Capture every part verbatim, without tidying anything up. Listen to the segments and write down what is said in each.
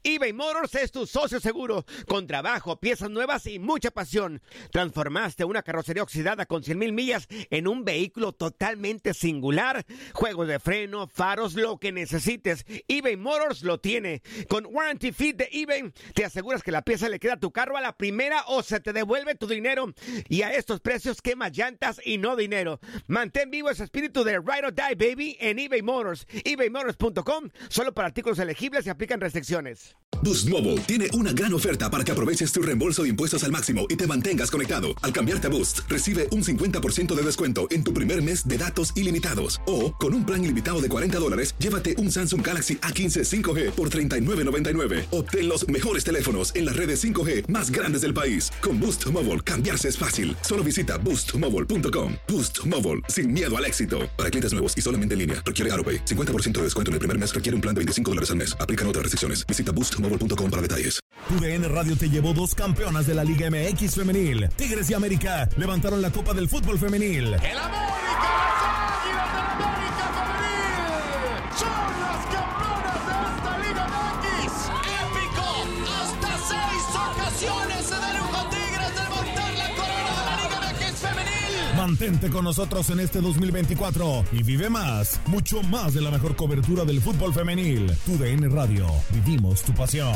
eBay Motors es tu socio seguro. Con trabajo, piezas nuevas y mucha pasión. Transformaste una carrocería oxidada con cien mil millas en un vehículo totalmente singular. Juegos de freno, faros, lo que necesites, eBay Motors lo tiene. Con Warranty Fit de eBay, te aseguras que la pieza le queda a tu carro a la primera o se te devuelve tu dinero. Y a estos precios, quemas llantas y no dinero. Mantén vivo ese espíritu de Ride or Die, baby, en eBay Motors. eBay Motors punto com, solo para artículos elegibles y aplican restricciones. Boost Mobile tiene una gran oferta para que aproveches tu reembolso de impuestos al máximo y te mantengas conectado. Al cambiarte a Boost, recibe un cincuenta por ciento de descuento en tu primer mes de datos ilimitados. O, con un plan ilimitado de cuarenta dólares, llévate un Samsung Galaxy A quince cinco G por treinta y nueve noventa y nueve. Obtén los mejores teléfonos en las redes cinco G más grandes del país. Con Boost Mobile, cambiarse es fácil. Solo visita boost mobile punto com. Boost Mobile, sin miedo al éxito. Para clientes nuevos y solamente en línea, requiere AutoPay. cincuenta por ciento de descuento en el primer mes requiere un plan de veinticinco dólares al mes. Aplican otras restricciones. Visita boost mobile punto com para detalles. Tu D N Radio te llevó dos campeonas de la Liga M X femenil. Tigres y América levantaron la Copa del Fútbol femenil. ¡El América, las Águilas del América femenil! ¡Son las campeonas de esta Liga M X! ¡Épico! ¡Hasta seis ocasiones se dieron con Tigres de levantar la corona de la Liga M X femenil! Mantente con nosotros en este dos mil veinticuatro y vive más, mucho más de la mejor cobertura del fútbol femenil. Tu D N Radio, vivimos tu pasión.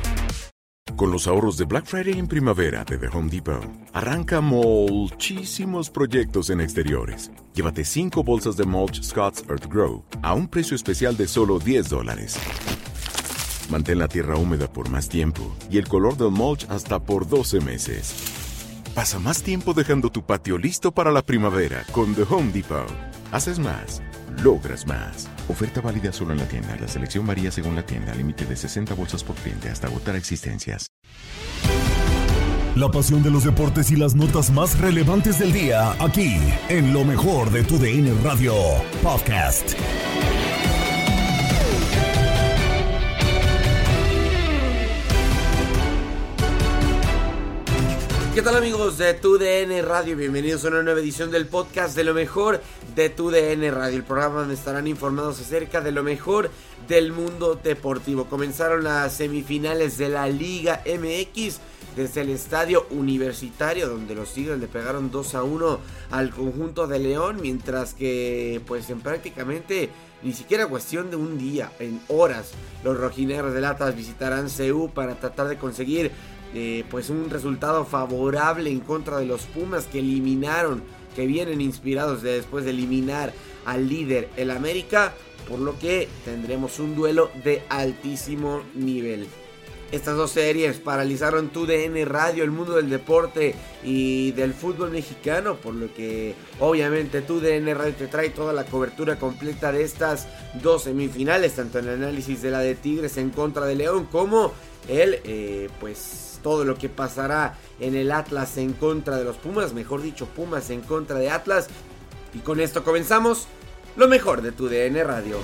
Con los ahorros de Black Friday en primavera de The Home Depot, arranca muchísimos proyectos en exteriores. Llévate cinco bolsas de mulch Scott's Earth Grow a un precio especial de solo diez dólares. Mantén la tierra húmeda por más tiempo y el color del mulch hasta por doce meses. Pasa más tiempo dejando tu patio listo para la primavera con The Home Depot. Haces más, logras más. Oferta válida solo en la tienda. La selección varía según la tienda. Límite de sesenta bolsas por cliente hasta agotar existencias. La pasión de los deportes y las notas más relevantes del día, aquí, en lo mejor de Tu D N Radio Podcast. ¿Qué tal, amigos de Tu D N Radio? Bienvenidos a una nueva edición del podcast de lo mejor de Tu D N Radio, el programa donde estarán informados acerca de lo mejor del mundo deportivo. Comenzaron las semifinales de la Liga M X desde el estadio universitario, donde los Tigres le pegaron dos a uno al conjunto de León, mientras que pues en prácticamente ni siquiera cuestión de un día, en horas, los rojinegros del Atlas visitarán C U para tratar de conseguir Eh, pues un resultado favorable en contra de los Pumas, que eliminaron, que vienen inspirados de después de eliminar al líder, el América, por lo que tendremos un duelo de altísimo nivel. Estas dos series paralizaron Tu D N Radio, el mundo del deporte y del fútbol mexicano, por lo que obviamente Tu D N Radio te trae toda la cobertura completa de estas dos semifinales, tanto el análisis de la de Tigres en contra de León como el eh, pues todo lo que pasará en el Atlas en contra de los Pumas, mejor dicho, Pumas en contra de Atlas. Y con esto comenzamos lo mejor de Tu D N Radio.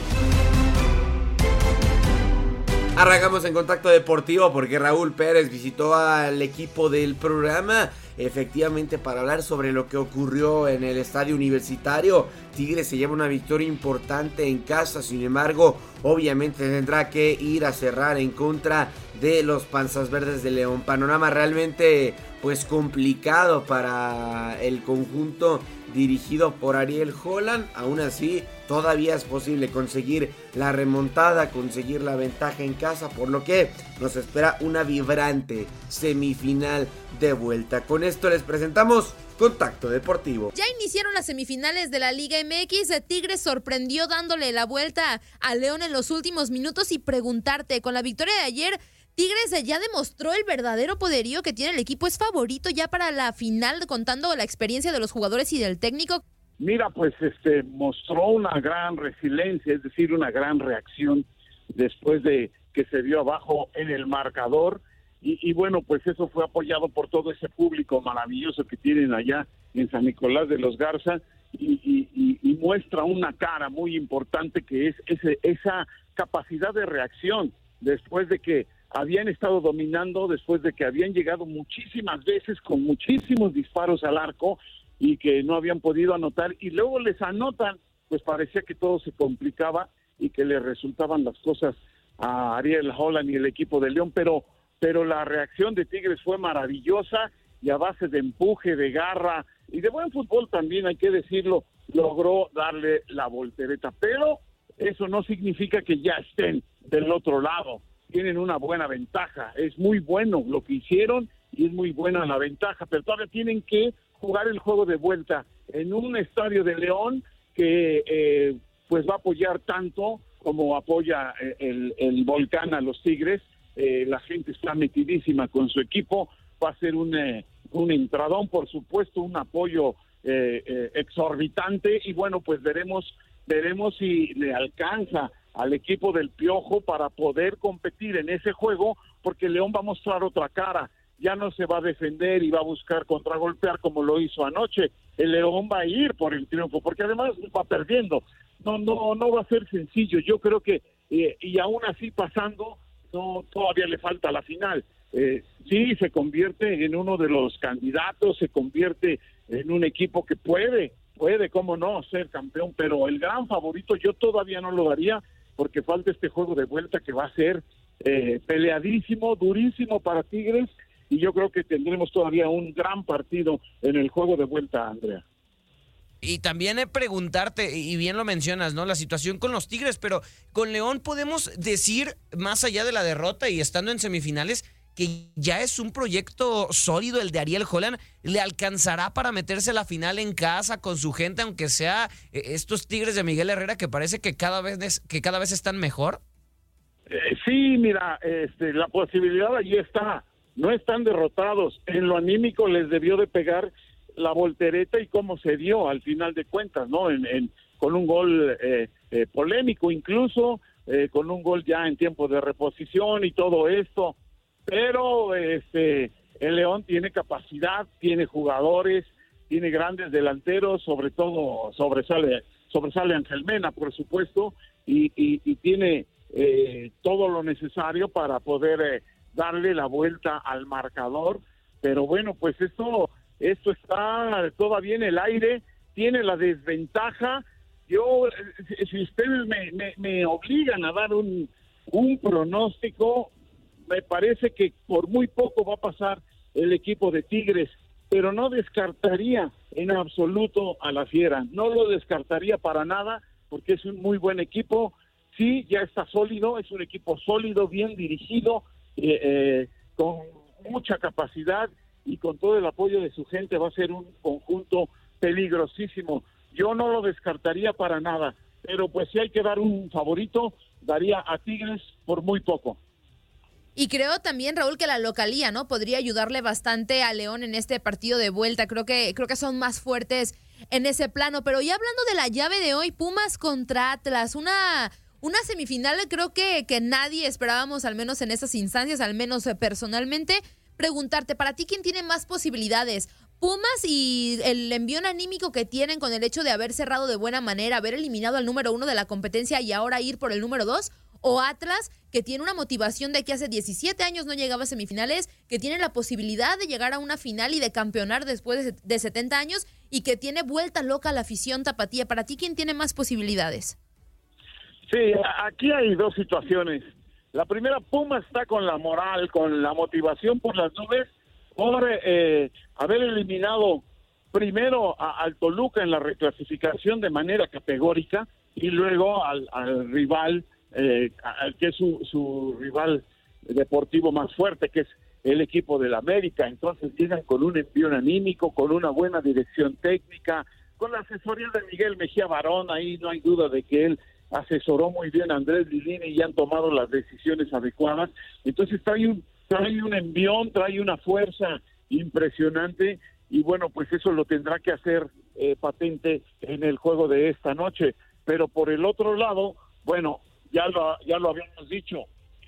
Arrancamos en Contacto Deportivo porque Raúl Pérez visitó al equipo del programa, efectivamente para hablar sobre lo que ocurrió en el estadio universitario. Tigres se lleva una victoria importante en casa, sin embargo, obviamente tendrá que ir a cerrar en contra de los Panzas Verdes de León. Panorama realmente pues complicado para el conjunto dirigido por Ariel Holland. Aún así, todavía es posible conseguir la remontada, conseguir la ventaja en casa, por lo que nos espera una vibrante semifinal de vuelta. Con esto les presentamos Contacto Deportivo. Ya iniciaron las semifinales de la Liga M X. Tigres sorprendió dándole la vuelta a León en los últimos minutos, y preguntarte, con la victoria de ayer, Tigres ya demostró el verdadero poderío que tiene el equipo. ¿Es favorito ya para la final, contando la experiencia de los jugadores y del técnico? Mira, pues este mostró una gran resiliencia, es decir, una gran reacción después de que se vio abajo en el marcador. Y, y bueno, pues eso fue apoyado por todo ese público maravilloso que tienen allá en San Nicolás de los Garza, y, y, y, y muestra una cara muy importante, que es ese, esa capacidad de reacción después de que habían estado dominando, después de que habían llegado muchísimas veces con muchísimos disparos al arco y que no habían podido anotar, y luego les anotan, pues parecía que todo se complicaba y que les resultaban las cosas a Ariel Holland y el equipo de León, pero, pero la reacción de Tigres fue maravillosa y a base de empuje, de garra y de buen fútbol también, hay que decirlo, logró darle la voltereta, pero eso no significa que ya estén del otro lado, tienen una buena ventaja, es muy bueno lo que hicieron y es muy buena la ventaja, pero todavía tienen que jugar el juego de vuelta en un estadio de León que eh, pues va a apoyar tanto como apoya el, el Volcán a los Tigres, eh, la gente está metidísima con su equipo, va a ser un, eh, un entradón, por supuesto, un apoyo eh, eh, exorbitante y bueno, pues veremos, veremos si le alcanza al equipo del Piojo para poder competir en ese juego, porque León va a mostrar otra cara, ya no se va a defender y va a buscar contragolpear como lo hizo anoche, el León va a ir por el triunfo, porque además va perdiendo, no no no va a ser sencillo, yo creo que, eh, y aún así pasando, no todavía le falta la final, eh, sí se convierte en uno de los candidatos, se convierte en un equipo que puede, puede, cómo no, ser campeón, pero el gran favorito yo todavía no lo daría, porque falta este juego de vuelta que va a ser eh, peleadísimo, durísimo para Tigres, y yo creo que tendremos todavía un gran partido en el juego de vuelta, Andrea. Y también eh, preguntarte, y bien lo mencionas, ¿no? La situación con los Tigres, pero con León podemos decir, más allá de la derrota y estando en semifinales, que ya es un proyecto sólido el de Ariel Holland. ¿Le alcanzará para meterse a la final en casa con su gente, aunque sea eh, estos Tigres de Miguel Herrera que parece que cada vez, que cada vez están mejor? Eh, sí, mira, este, la posibilidad allí está. No están derrotados. En lo anímico les debió de pegar la voltereta y cómo se dio al final de cuentas, ¿no? En, en, con un gol eh, eh, polémico incluso, eh, con un gol ya en tiempo de reposición y todo esto. Pero este el León tiene capacidad, tiene jugadores, tiene grandes delanteros, sobre todo sobresale, sobresale Ángel Mena, por supuesto, y, y, y tiene eh, todo lo necesario para poder eh, darle la vuelta al marcador, pero bueno, pues esto, esto está todavía en el aire, tiene la desventaja. Yo, si ustedes me, me, me obligan a dar un, un pronóstico, me parece que por muy poco va a pasar el equipo de Tigres, pero no descartaría en absoluto a la Fiera, no lo descartaría para nada, porque es un muy buen equipo, sí, ya está sólido, es un equipo sólido, bien dirigido, eh, eh, con mucha capacidad y con todo el apoyo de su gente va a ser un conjunto peligrosísimo. Yo no lo descartaría para nada, pero pues si hay que dar un favorito, daría a Tigres por muy poco. Y creo también, Raúl, que la localía, ¿no? Podría ayudarle bastante a León en este partido de vuelta. Creo que, creo que son más fuertes en ese plano. Pero ya hablando de la llave de hoy, Pumas contra Atlas, una, una semifinal creo que, que nadie esperábamos, al menos en esas instancias, al menos eh, personalmente. Preguntarte, para ti, ¿quién tiene más posibilidades? Pumas y el envión anímico que tienen con el hecho de haber cerrado de buena manera, haber eliminado al número uno de la competencia y ahora ir por el número dos, o Atlas, que tiene una motivación de que hace diecisiete años no llegaba a semifinales, que tiene la posibilidad de llegar a una final y de campeonar después de, de setenta años y que tiene vuelta loca a la afición tapatía. ¿Para ti quién tiene más posibilidades? Sí, aquí hay dos situaciones. La primera, Pumas está con la moral, con la motivación por las nubes, por eh, haber eliminado primero a, al Toluca en la reclasificación de manera categórica y luego al, al rival, eh, al que es su, su rival deportivo más fuerte, que es el equipo del América. Entonces llegan con un envío anímico, con una buena dirección técnica, con la asesoría de Miguel Mejía Barón. Ahí no hay duda de que él asesoró muy bien a Andrés Lilini y han tomado las decisiones adecuadas. Entonces trae un, trae un envión, trae una fuerza impresionante y bueno, pues eso lo tendrá que hacer eh, patente en el juego de esta noche. Pero por el otro lado, bueno, ya lo, ya lo habíamos dicho,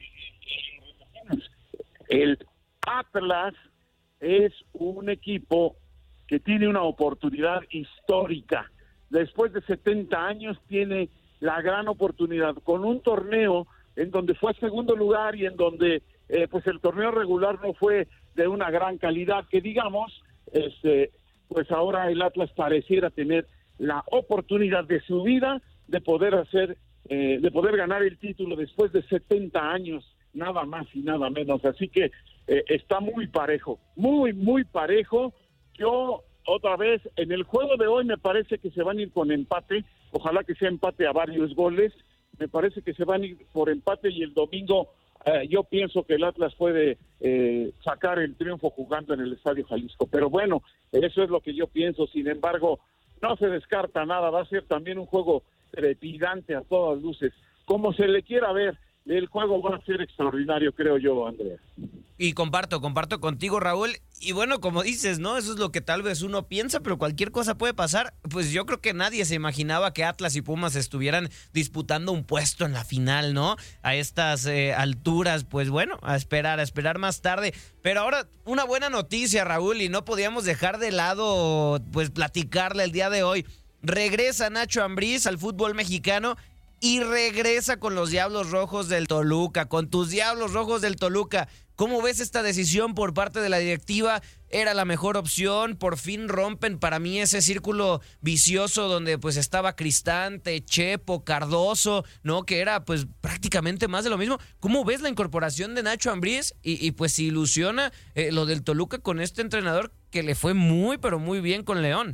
el Atlas es un equipo que tiene una oportunidad histórica. Después de setenta años tiene la gran oportunidad con un torneo en donde fue segundo lugar y en donde eh, pues el torneo regular no fue de una gran calidad que digamos, este, pues ahora el Atlas pareciera tener la oportunidad de su vida de poder hacer eh, de poder ganar el título después de setenta años, nada más y nada menos. Así que eh, está muy parejo, muy, muy parejo. Yo, otra vez, en el juego de hoy me parece que se van a ir con empate. Ojalá que sea empate a varios goles. Me parece que se van a ir por empate y el domingo eh, yo pienso que el Atlas puede eh, sacar el triunfo jugando en el Estadio Jalisco. Pero bueno, eso es lo que yo pienso. Sin embargo, no se descarta nada. Va a ser también un juego trepidante a todas luces. Como se le quiera ver, el juego va a ser extraordinario, creo yo, Andrea. Y comparto, comparto contigo, Raúl. Y bueno, como dices, ¿no? Eso es lo que tal vez uno piensa, pero cualquier cosa puede pasar. Pues yo creo que nadie se imaginaba que Atlas y Pumas estuvieran disputando un puesto en la final, ¿no? A estas eh, alturas, pues bueno, a esperar, a esperar más tarde. Pero ahora, una buena noticia, Raúl, y no podíamos dejar de lado, pues, platicarle el día de hoy. Regresa Nacho Ambriz al fútbol mexicano y regresa con los Diablos Rojos del Toluca, con tus Diablos Rojos del Toluca. ¿Cómo ves esta decisión por parte de la directiva? ¿Era la mejor opción? Por fin rompen para mí ese círculo vicioso donde pues estaba Cristante, Chepo, Cardoso, ¿no? Que era pues prácticamente más de lo mismo. ¿Cómo ves la incorporación de Nacho Ambriz? Y, y pues si ilusiona eh, lo del Toluca con este entrenador que le fue muy pero muy bien con León.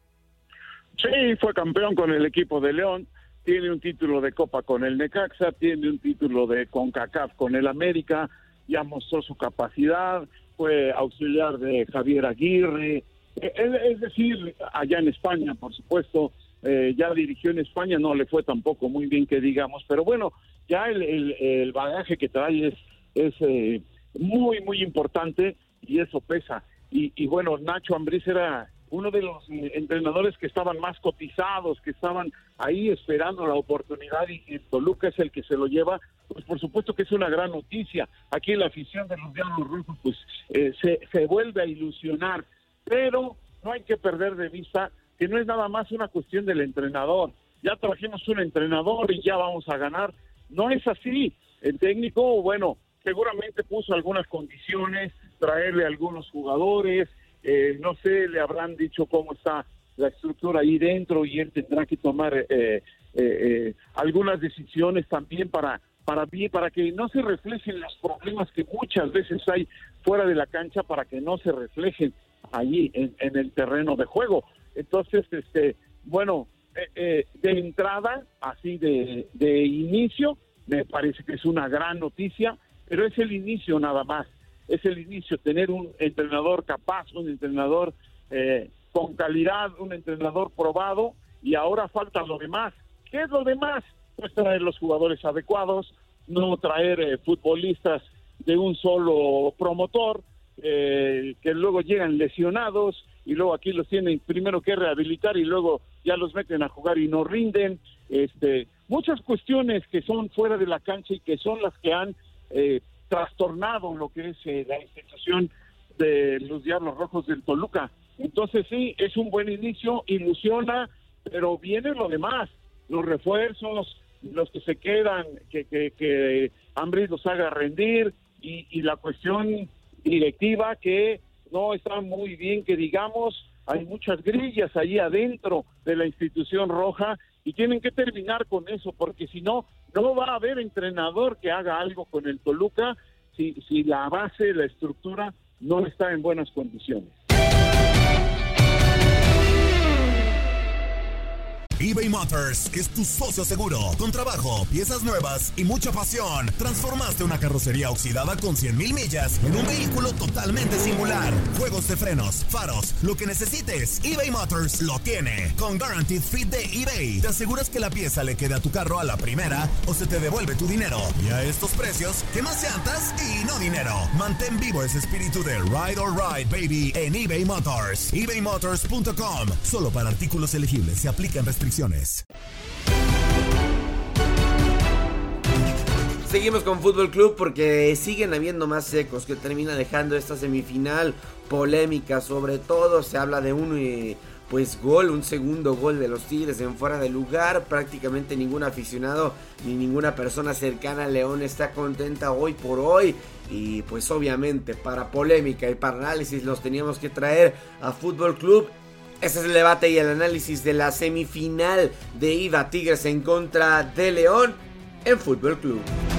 Sí, fue campeón con el equipo de León. Tiene un título de Copa con el Necaxa, tiene un título de CONCACAF con el América, ya mostró su capacidad, fue auxiliar de Javier Aguirre, es, es decir, allá en España, por supuesto, eh, ya dirigió en España, no le fue tampoco muy bien que digamos, pero bueno, ya el, el, el bagaje que trae es, es eh, muy, muy importante y eso pesa. Y, y bueno, Nacho Ambriz era uno de los entrenadores que estaban más cotizados, que estaban ahí esperando la oportunidad y el Toluca es el que se lo lleva, pues por supuesto que es una gran noticia. Aquí la afición de los Diablos Rojos pues eh, se, se vuelve a ilusionar, pero no hay que perder de vista que no es nada más una cuestión del entrenador. Ya trajimos un entrenador y ya vamos a ganar. No es así. El técnico, bueno, seguramente puso algunas condiciones, traerle algunos jugadores, Eh, no sé, le habrán dicho cómo está la estructura ahí dentro y él tendrá que tomar eh, eh, eh, algunas decisiones también para para para que no se reflejen los problemas que muchas veces hay fuera de la cancha, para que no se reflejen allí en, en el terreno de juego. Entonces, este, bueno, eh, eh, de entrada, así de, de inicio, me parece que es una gran noticia, pero es el inicio nada más. Es el inicio, tener un entrenador capaz, un entrenador eh, con calidad, un entrenador probado, y ahora falta lo demás. ¿Qué es lo demás? Pues traer los jugadores adecuados, no traer eh, futbolistas de un solo promotor, eh, que luego llegan lesionados, y luego aquí los tienen primero que rehabilitar, y luego ya los meten a jugar y no rinden. Este, muchas cuestiones que son fuera de la cancha y que son las que han Eh, trastornado lo que es eh, la institución de los Diablos Rojos del Toluca. Entonces sí, es un buen inicio, ilusiona, pero viene lo demás, los refuerzos, los que se quedan, que, que, que Ambriz los haga rendir, y, y la cuestión directiva que no está muy bien, que digamos, hay muchas grillas ahí adentro de la institución roja, y tienen que terminar con eso, porque si no, no va a haber entrenador que haga algo con el Toluca si, si la base, la estructura no está en buenas condiciones. eBay Motors es tu socio seguro. Con trabajo, piezas nuevas y mucha pasión, transformaste una carrocería oxidada con cien mil millas en un vehículo totalmente singular. Juegos de frenos, faros, lo que necesites, eBay Motors lo tiene. Con Guaranteed Fit de eBay, te aseguras que la pieza le quede a tu carro a la primera o se te devuelve tu dinero. Y a estos precios, ¿qué más llantas y no dinero? Mantén vivo ese espíritu de Ride or Ride, baby, en eBay Motors. ebay motors punto com. Solo para artículos elegibles se aplican restricciones. Seguimos con Fútbol Club porque siguen habiendo más ecos que termina dejando esta semifinal polémica. Sobre todo se habla de un eh, pues gol, un segundo gol de los Tigres en fuera de lugar. Prácticamente ningún aficionado ni ninguna persona cercana a León está contenta hoy por hoy. Y pues obviamente para polémica y para análisis los teníamos que traer a Fútbol Club. Este es el debate y el análisis de la semifinal de ida, Tigres en contra de León en Fútbol Club.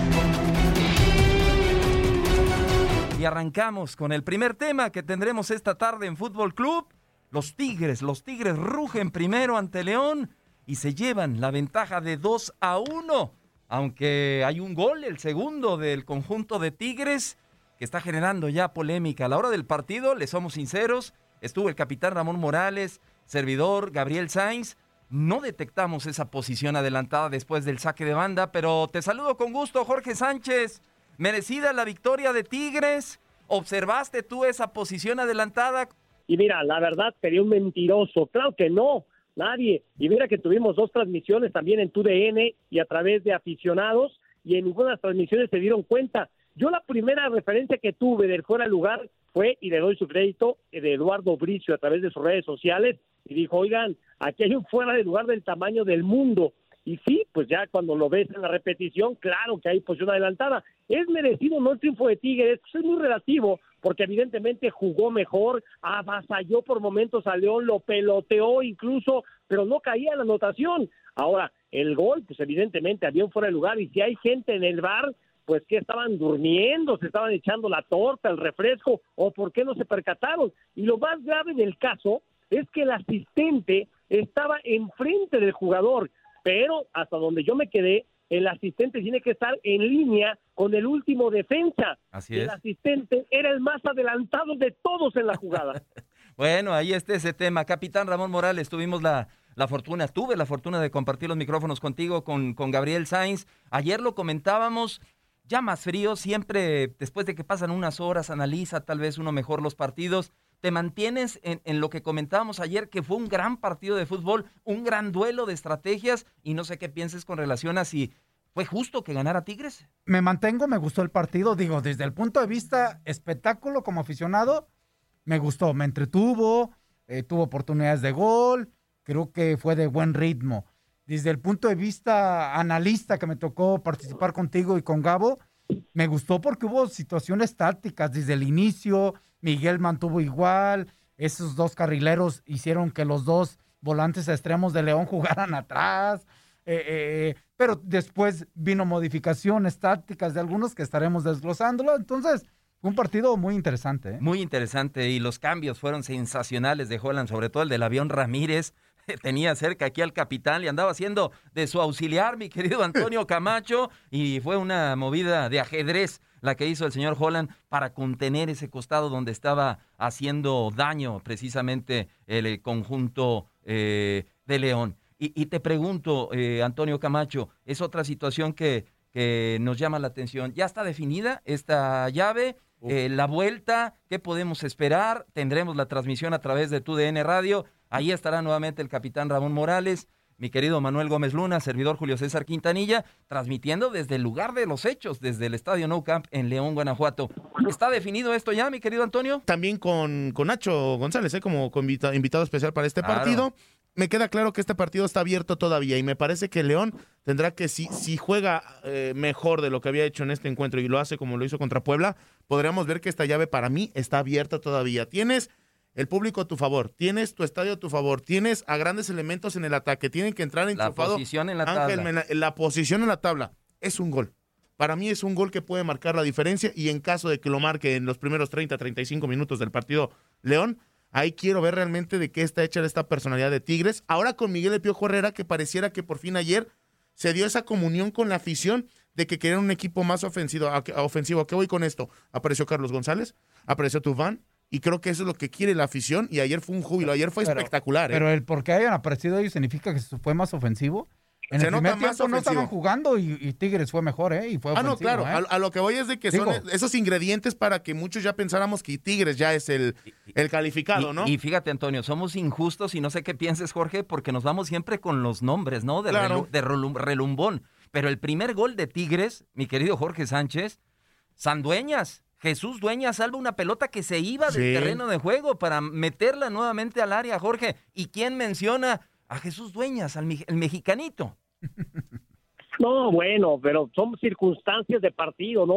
Y arrancamos con el primer tema que tendremos esta tarde en Fútbol Club. Los Tigres, los Tigres rugen primero ante León y se llevan la ventaja de dos a uno. Aunque hay un gol, el segundo del conjunto de Tigres, que está generando ya polémica. A la hora del partido, les somos sinceros, estuvo el capitán Ramón Morales, servidor Gabriel Sainz. No detectamos esa posición adelantada después del saque de banda, pero te saludo con gusto, Jorge Sánchez. ¿Merecida la victoria de Tigres? ¿Observaste tú esa posición adelantada? Y mira, la verdad sería un mentiroso. Claro que no, nadie. Y mira que tuvimos dos transmisiones también en T U D N y a través de aficionados, y en ninguna de las transmisiones se dieron cuenta. Yo la primera referencia que tuve del fuera de lugar fue, y le doy su crédito, de Eduardo Bricio a través de sus redes sociales, y dijo, oigan, aquí hay un fuera de lugar del tamaño del mundo. Y sí, pues ya cuando lo ves en la repetición, claro que hay posición adelantada. ¿Es merecido no el triunfo de Tigres? Pues es muy relativo, porque evidentemente jugó mejor, avasalló por momentos a León, lo peloteó incluso, pero no caía en la anotación. Ahora, el gol, pues evidentemente había un fuera de lugar, y si hay gente en el bar, pues que estaban durmiendo, se estaban echando la torta, el refresco, o por qué no se percataron. Y lo más grave del caso es que el asistente estaba enfrente del jugador, pero hasta donde yo me quedé, el asistente tiene que estar en línea con el último defensa. Así el es. asistente era el más adelantado de todos en la jugada. Bueno, ahí está ese tema. Capitán Ramón Morales, tuvimos la, la fortuna, tuve la fortuna de compartir los micrófonos contigo, con, con Gabriel Sainz. Ayer lo comentábamos, ya más frío, siempre después de que pasan unas horas, analiza tal vez uno mejor los partidos. ¿Te mantienes en, en lo que comentábamos ayer, que fue un gran partido de fútbol, un gran duelo de estrategias? Y no sé qué pienses con relación a si fue justo que ganara Tigres. Me mantengo, me gustó el partido. Digo, desde el punto de vista espectáculo como aficionado, me gustó, me entretuvo, eh, tuvo oportunidades de gol, creo que fue de buen ritmo. Desde el punto de vista analista, que me tocó participar contigo y con Gabo, me gustó porque hubo situaciones tácticas desde el inicio. Miguel mantuvo igual, esos dos carrileros hicieron que los dos volantes extremos de León jugaran atrás, eh, eh, pero después vino modificaciones tácticas de algunos que estaremos desglosándolo. Entonces fue un partido muy interesante, ¿eh? Muy interesante, y los cambios fueron sensacionales de Holland, sobre todo el del avión Ramírez. Tenía cerca aquí al capitán, le andaba haciendo de su auxiliar, mi querido Antonio Camacho, y fue una movida de ajedrez la que hizo el señor Holland para contener ese costado donde estaba haciendo daño precisamente el conjunto eh, de León. Y, y te pregunto, eh, Antonio Camacho, es otra situación que, que nos llama la atención. ¿Ya está definida esta llave? Eh, la vuelta, ¿qué podemos esperar? Tendremos la transmisión a través de T U D N Radio. Ahí estará nuevamente el capitán Ramón Morales, mi querido Manuel Gómez Luna, servidor Julio César Quintanilla, transmitiendo desde el lugar de los hechos, desde el Estadio Nou Camp en León, Guanajuato. ¿Está definido esto ya, mi querido Antonio? También con, con Nacho González, ¿eh? como invita, invitado especial para este Claro. partido. Me queda claro que este partido está abierto todavía, y me parece que León tendrá que, si, si juega eh, mejor de lo que había hecho en este encuentro y lo hace como lo hizo contra Puebla, podríamos ver que esta llave para mí está abierta todavía. Tienes el público a tu favor, tienes tu estadio a tu favor, tienes a grandes elementos en el ataque, tienen que entrar La enchufado. posición en la Ángel, tabla. en la, en la posición en la tabla es un gol. Para mí es un gol que puede marcar la diferencia, y en caso de que lo marque en los primeros treinta, treinta y cinco minutos del partido León, ahí quiero ver realmente de qué está hecha esta personalidad de Tigres. Ahora con Miguel El Piojo Herrera, que pareciera que por fin ayer se dio esa comunión con la afición de que querían un equipo más ofensivo. ¿A qué, a ofensivo? ¿A qué voy con esto? Apareció Carlos González, apareció Tubán, y creo que eso es lo que quiere la afición, y ayer fue un júbilo, ayer fue Pero- espectacular. ¿eh? Pero el por qué hayan aparecido ellos significa que fue más ofensivo. En Se el nota primer más tiempo no ofensivo. estaban jugando y, y Tigres fue mejor, ¿eh? Y fue Ah, no, ofensivo, claro. ¿eh? A, a lo que voy es de que son Digo- esos ingredientes para que muchos ya pensáramos que Tigres ya es el, el calificado, Y, ¿no? y fíjate, Antonio, somos injustos, y no sé qué pienses, Jorge, porque nos vamos siempre con los nombres, ¿no? De, Claro. relu- de relum- relumbón. Pero el primer gol de Tigres, mi querido Jorge Sánchez, Sandueñas, Jesús Dueñas salva una pelota que se iba del Sí. terreno de juego para meterla nuevamente al área, Jorge. ¿Y quién menciona a Jesús Dueñas, al mi- el mexicanito? No, bueno, pero son circunstancias de partido, ¿no?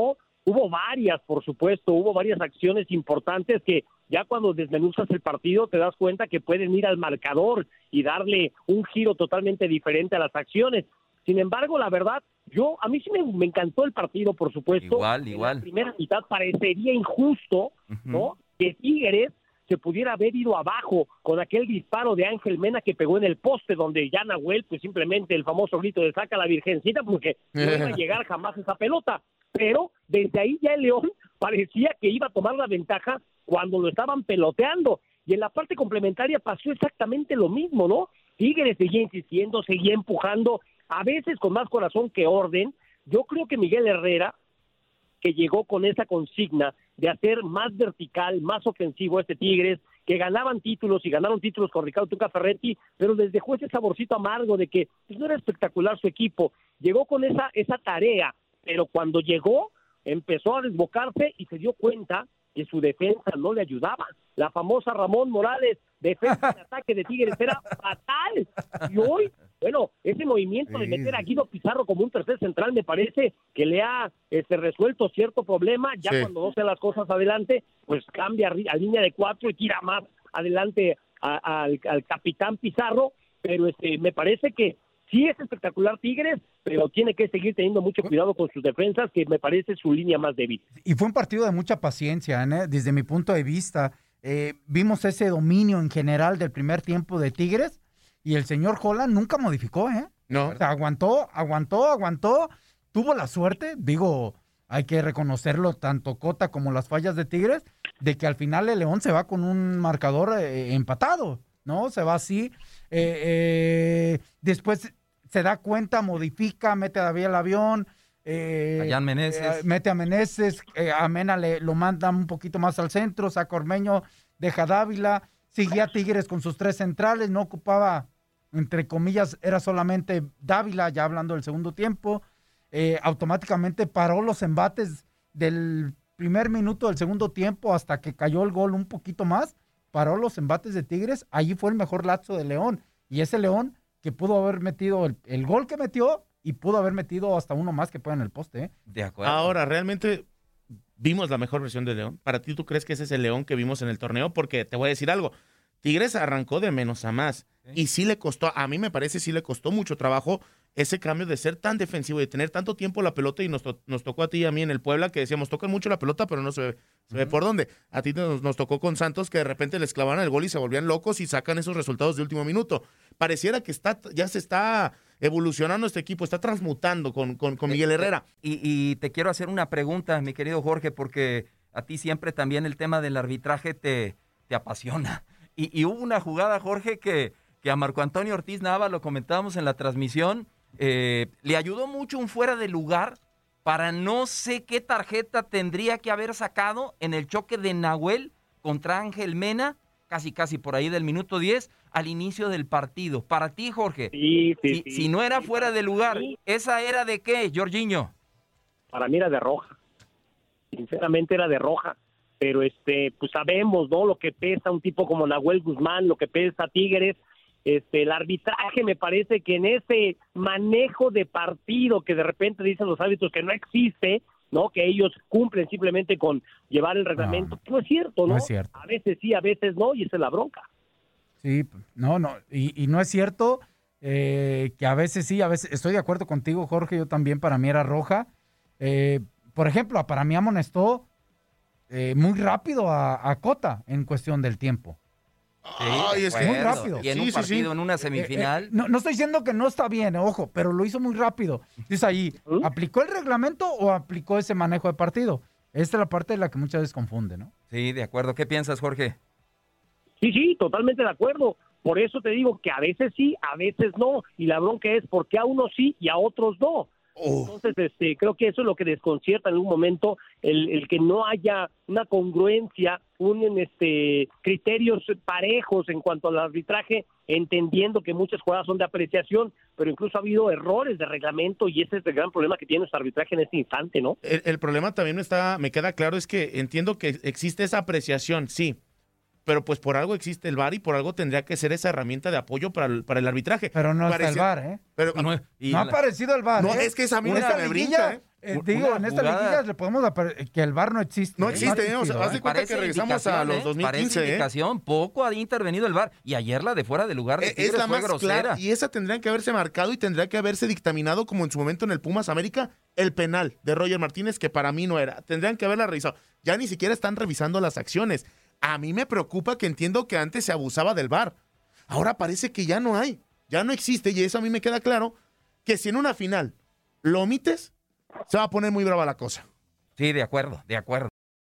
hubo varias, por supuesto, hubo varias acciones importantes que ya cuando desmenuzas el partido te das cuenta que pueden ir al marcador y darle un giro totalmente diferente a las acciones. Sin embargo, la verdad, yo a mí sí me, me encantó el partido, por supuesto. Igual, en igual. la primera mitad parecería injusto, uh-huh. ¿no? Que Tigres se pudiera haber ido abajo con aquel disparo de Ángel Mena que pegó en el poste, donde ya Nahuel, pues simplemente el famoso grito de saca la virgencita, porque no iba a llegar jamás esa pelota. Pero desde ahí ya el León parecía que iba a tomar la ventaja cuando lo estaban peloteando. Y en la parte complementaria pasó exactamente lo mismo, ¿no? Tigres seguía insistiendo, seguía empujando, a veces con más corazón que orden. Yo creo que Miguel Herrera, que llegó con esa consigna de hacer más vertical, más ofensivo este Tigres, que ganaban títulos y ganaron títulos con Ricardo Tuca Ferretti, pero les dejó ese saborcito amargo de que pues, no era espectacular su equipo. Llegó con esa, esa tarea, pero cuando llegó empezó a desbocarse y se dio cuenta que su defensa no le ayudaba. La famosa Ramón Morales, defensa de ataque de Tigres, era fatal. Y hoy, bueno, ese movimiento de meter a Guido Pizarro como un tercer central me parece que le ha este, resuelto cierto problema. Ya sí. Cuando no sean las cosas adelante, pues cambia a, a línea de cuatro y tira más adelante a, a, al, al capitán Pizarro. Pero este, me parece que sí es espectacular Tigres, pero tiene que seguir teniendo mucho cuidado con sus defensas, que me parece su línea más débil. Y fue un partido de mucha paciencia, ¿eh? Desde mi punto de vista. Eh, vimos ese dominio en general del primer tiempo de Tigres y el señor Holland nunca modificó, ¿eh? No. O sea, aguantó, aguantó, aguantó, tuvo la suerte, digo, hay que reconocerlo, tanto Cota como las fallas de Tigres, de que al final el León se va con un marcador eh, empatado, ¿no? Se va así. Eh, eh, después se da cuenta, modifica, mete a David al avión, eh, Allá Meneses. eh, mete a Meneses, eh, a Mena le, lo manda un poquito más al centro, saca Ormeño, deja Dávila, seguía Tigres con sus tres centrales, no ocupaba, entre comillas, era solamente Dávila, ya hablando del segundo tiempo, eh, automáticamente paró los embates del primer minuto del segundo tiempo hasta que cayó el gol un poquito más, paró los embates de Tigres, allí fue el mejor lapso de León, y ese León que pudo haber metido el, el gol que metió y pudo haber metido hasta uno más que puede en el poste. ¿eh? De acuerdo. Ahora, realmente vimos la mejor versión de León. ¿Para ti tú crees que ese es el León que vimos en el torneo? Porque te voy a decir algo, Tigres arrancó de menos a más. ¿Sí? Y sí le costó, a mí me parece sí le costó mucho trabajo ese cambio de ser tan defensivo y de tener tanto tiempo la pelota, y nos, to- nos tocó a ti y a mí en el Puebla que decíamos, tocan mucho la pelota pero no se ve, se ve uh-huh. por dónde. A ti nos, nos tocó con Santos que de repente les clavaban el gol y se volvían locos y sacan esos resultados de último minuto. Pareciera que está ya se está evolucionando este equipo, está transmutando con, con, con Miguel Herrera. Y, y te quiero hacer una pregunta, mi querido Jorge, porque a ti siempre también el tema del arbitraje te, te apasiona. Y, y hubo una jugada, Jorge, que, que a Marco Antonio Ortiz Nava, lo comentábamos en la transmisión, eh, le ayudó mucho un fuera de lugar para no sé qué tarjeta tendría que haber sacado en el choque de Nahuel contra Ángel Mena, casi casi por ahí del minuto diez, al inicio del partido. Para ti, Jorge, sí, sí, si, sí, si no era sí, fuera de lugar, sí. ¿esa era de qué, Jorginho? Para mí era de roja. Sinceramente era de roja. Pero este, pues sabemos, ¿no? Lo que pesa un tipo como Nahuel Guzmán, lo que pesa Tigres. Este, el arbitraje me parece que en ese manejo de partido que de repente dicen los árbitros que no existe, ¿no? Que ellos cumplen simplemente con llevar el reglamento. No, no es cierto, ¿no? No es cierto. A veces sí, a veces no, y esa es la bronca. Sí, no, no, y, y no es cierto eh, que a veces sí, a veces, estoy de acuerdo contigo, Jorge, yo también, para mí era roja. Eh, por ejemplo, para mí amonestó eh, muy rápido a, a Cota en cuestión del tiempo. Sí, Ay, es que muy rápido. Y en Sí, un sí, partido, sí. en una semifinal. Eh, eh, no, no estoy diciendo que no está bien, ojo, pero lo hizo muy rápido. Dice ahí, ¿Mm? ¿aplicó el reglamento o aplicó ese manejo de partido? Esta es la parte de la que muchas veces confunde, ¿no? Sí, de acuerdo. ¿Qué piensas, Jorge? Sí, sí, totalmente de acuerdo. Por eso te digo que a veces sí, a veces no. Y la bronca es por qué a unos sí y a otros no. Oh. Entonces, este, creo que eso es lo que desconcierta en algún momento, el, el que no haya una congruencia, un este criterios parejos en cuanto al arbitraje, entendiendo que muchas jugadas son de apreciación, pero incluso ha habido errores de reglamento y ese es el gran problema que tiene nuestro arbitraje en este instante, ¿no? El, el problema también me está, me queda claro, es que entiendo que existe esa apreciación, sí, pero pues por algo existe el V A R y por algo tendría que ser esa herramienta de apoyo para el, para el arbitraje. Pero no Parecía, está el V A R, ¿eh? Pero, no, no ha aparecido el V A R. No, ¿eh? es que esa a mí En me esta me liguilla, brinca, ¿eh? eh, digo, en esta jugada- liguilla le podemos apar- que el V A R no existe. No ¿eh? existe, ¿eh? O sea, existido, haz de ¿eh? cuenta que regresamos a los dos mil Parece quince, ¿eh? indicación, poco ha intervenido el V A R. Y ayer la de fuera de lugar de Eh, Tigres Es la fue más grosera. clara y esa tendría que haberse marcado y tendría que haberse dictaminado como en su momento en el Pumas América el penal de Roger Martínez, que para mí no era. Tendrían que haberla revisado. Ya ni siquiera están revisando las acciones. A mí me preocupa que entiendo que antes se abusaba del V A R. Ahora parece que ya no hay, ya no existe y eso a mí me queda claro que si en una final lo omites, se va a poner muy brava la cosa. Sí, de acuerdo, de acuerdo.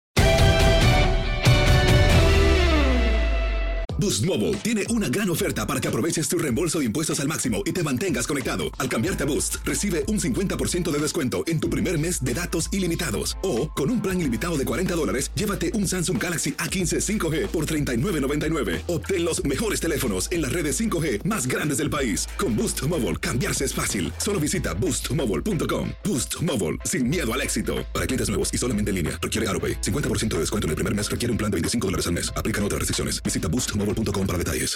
Boost Mobile tiene una gran oferta para que aproveches tu reembolso de impuestos al máximo y te mantengas conectado. Al cambiarte a Boost, recibe un cincuenta por ciento de descuento en tu primer mes de datos ilimitados. O, con un plan ilimitado de cuarenta dólares, llévate un Samsung Galaxy A quince cinco G por treinta y nueve noventa y nueve. Obtén los mejores teléfonos en las redes cinco G más grandes del país. Con Boost Mobile, cambiarse es fácil. Solo visita boost mobile punto com. Boost Mobile, sin miedo al éxito. Para clientes nuevos y solamente en línea, requiere AroPay. cincuenta por ciento de descuento en el primer mes requiere un plan de veinticinco dólares al mes. Aplican otras restricciones. Visita boost mobile punto com para detalles.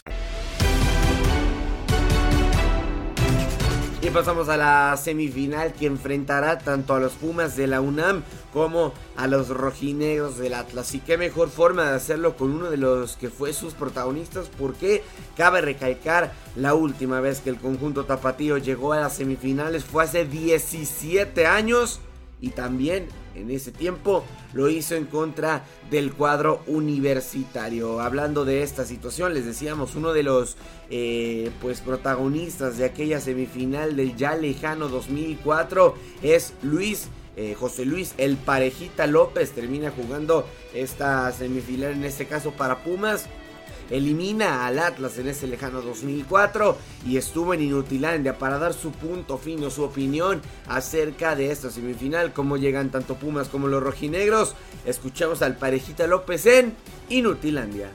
Y pasamos a la semifinal que enfrentará tanto a los Pumas de la UNAM como a los rojinegros del Atlas. Y qué mejor forma de hacerlo con uno de los que fue sus protagonistas, porque cabe recalcar, la última vez que el conjunto tapatío llegó a las semifinales fue hace diecisiete años y también en ese tiempo lo hizo en contra del cuadro universitario. Hablando de esta situación, les decíamos, uno de los eh, pues protagonistas de aquella semifinal del ya lejano dos mil cuatro es Luis eh, José Luis El Parejita López. Termina jugando esta semifinal, en este caso para Pumas. Elimina al Atlas en ese lejano dos mil cuatro y estuvo en Inutilandia para dar su punto fino, su opinión acerca de esta semifinal, cómo llegan tanto Pumas como los rojinegros. Escuchamos al Parejita López en Inutilandia.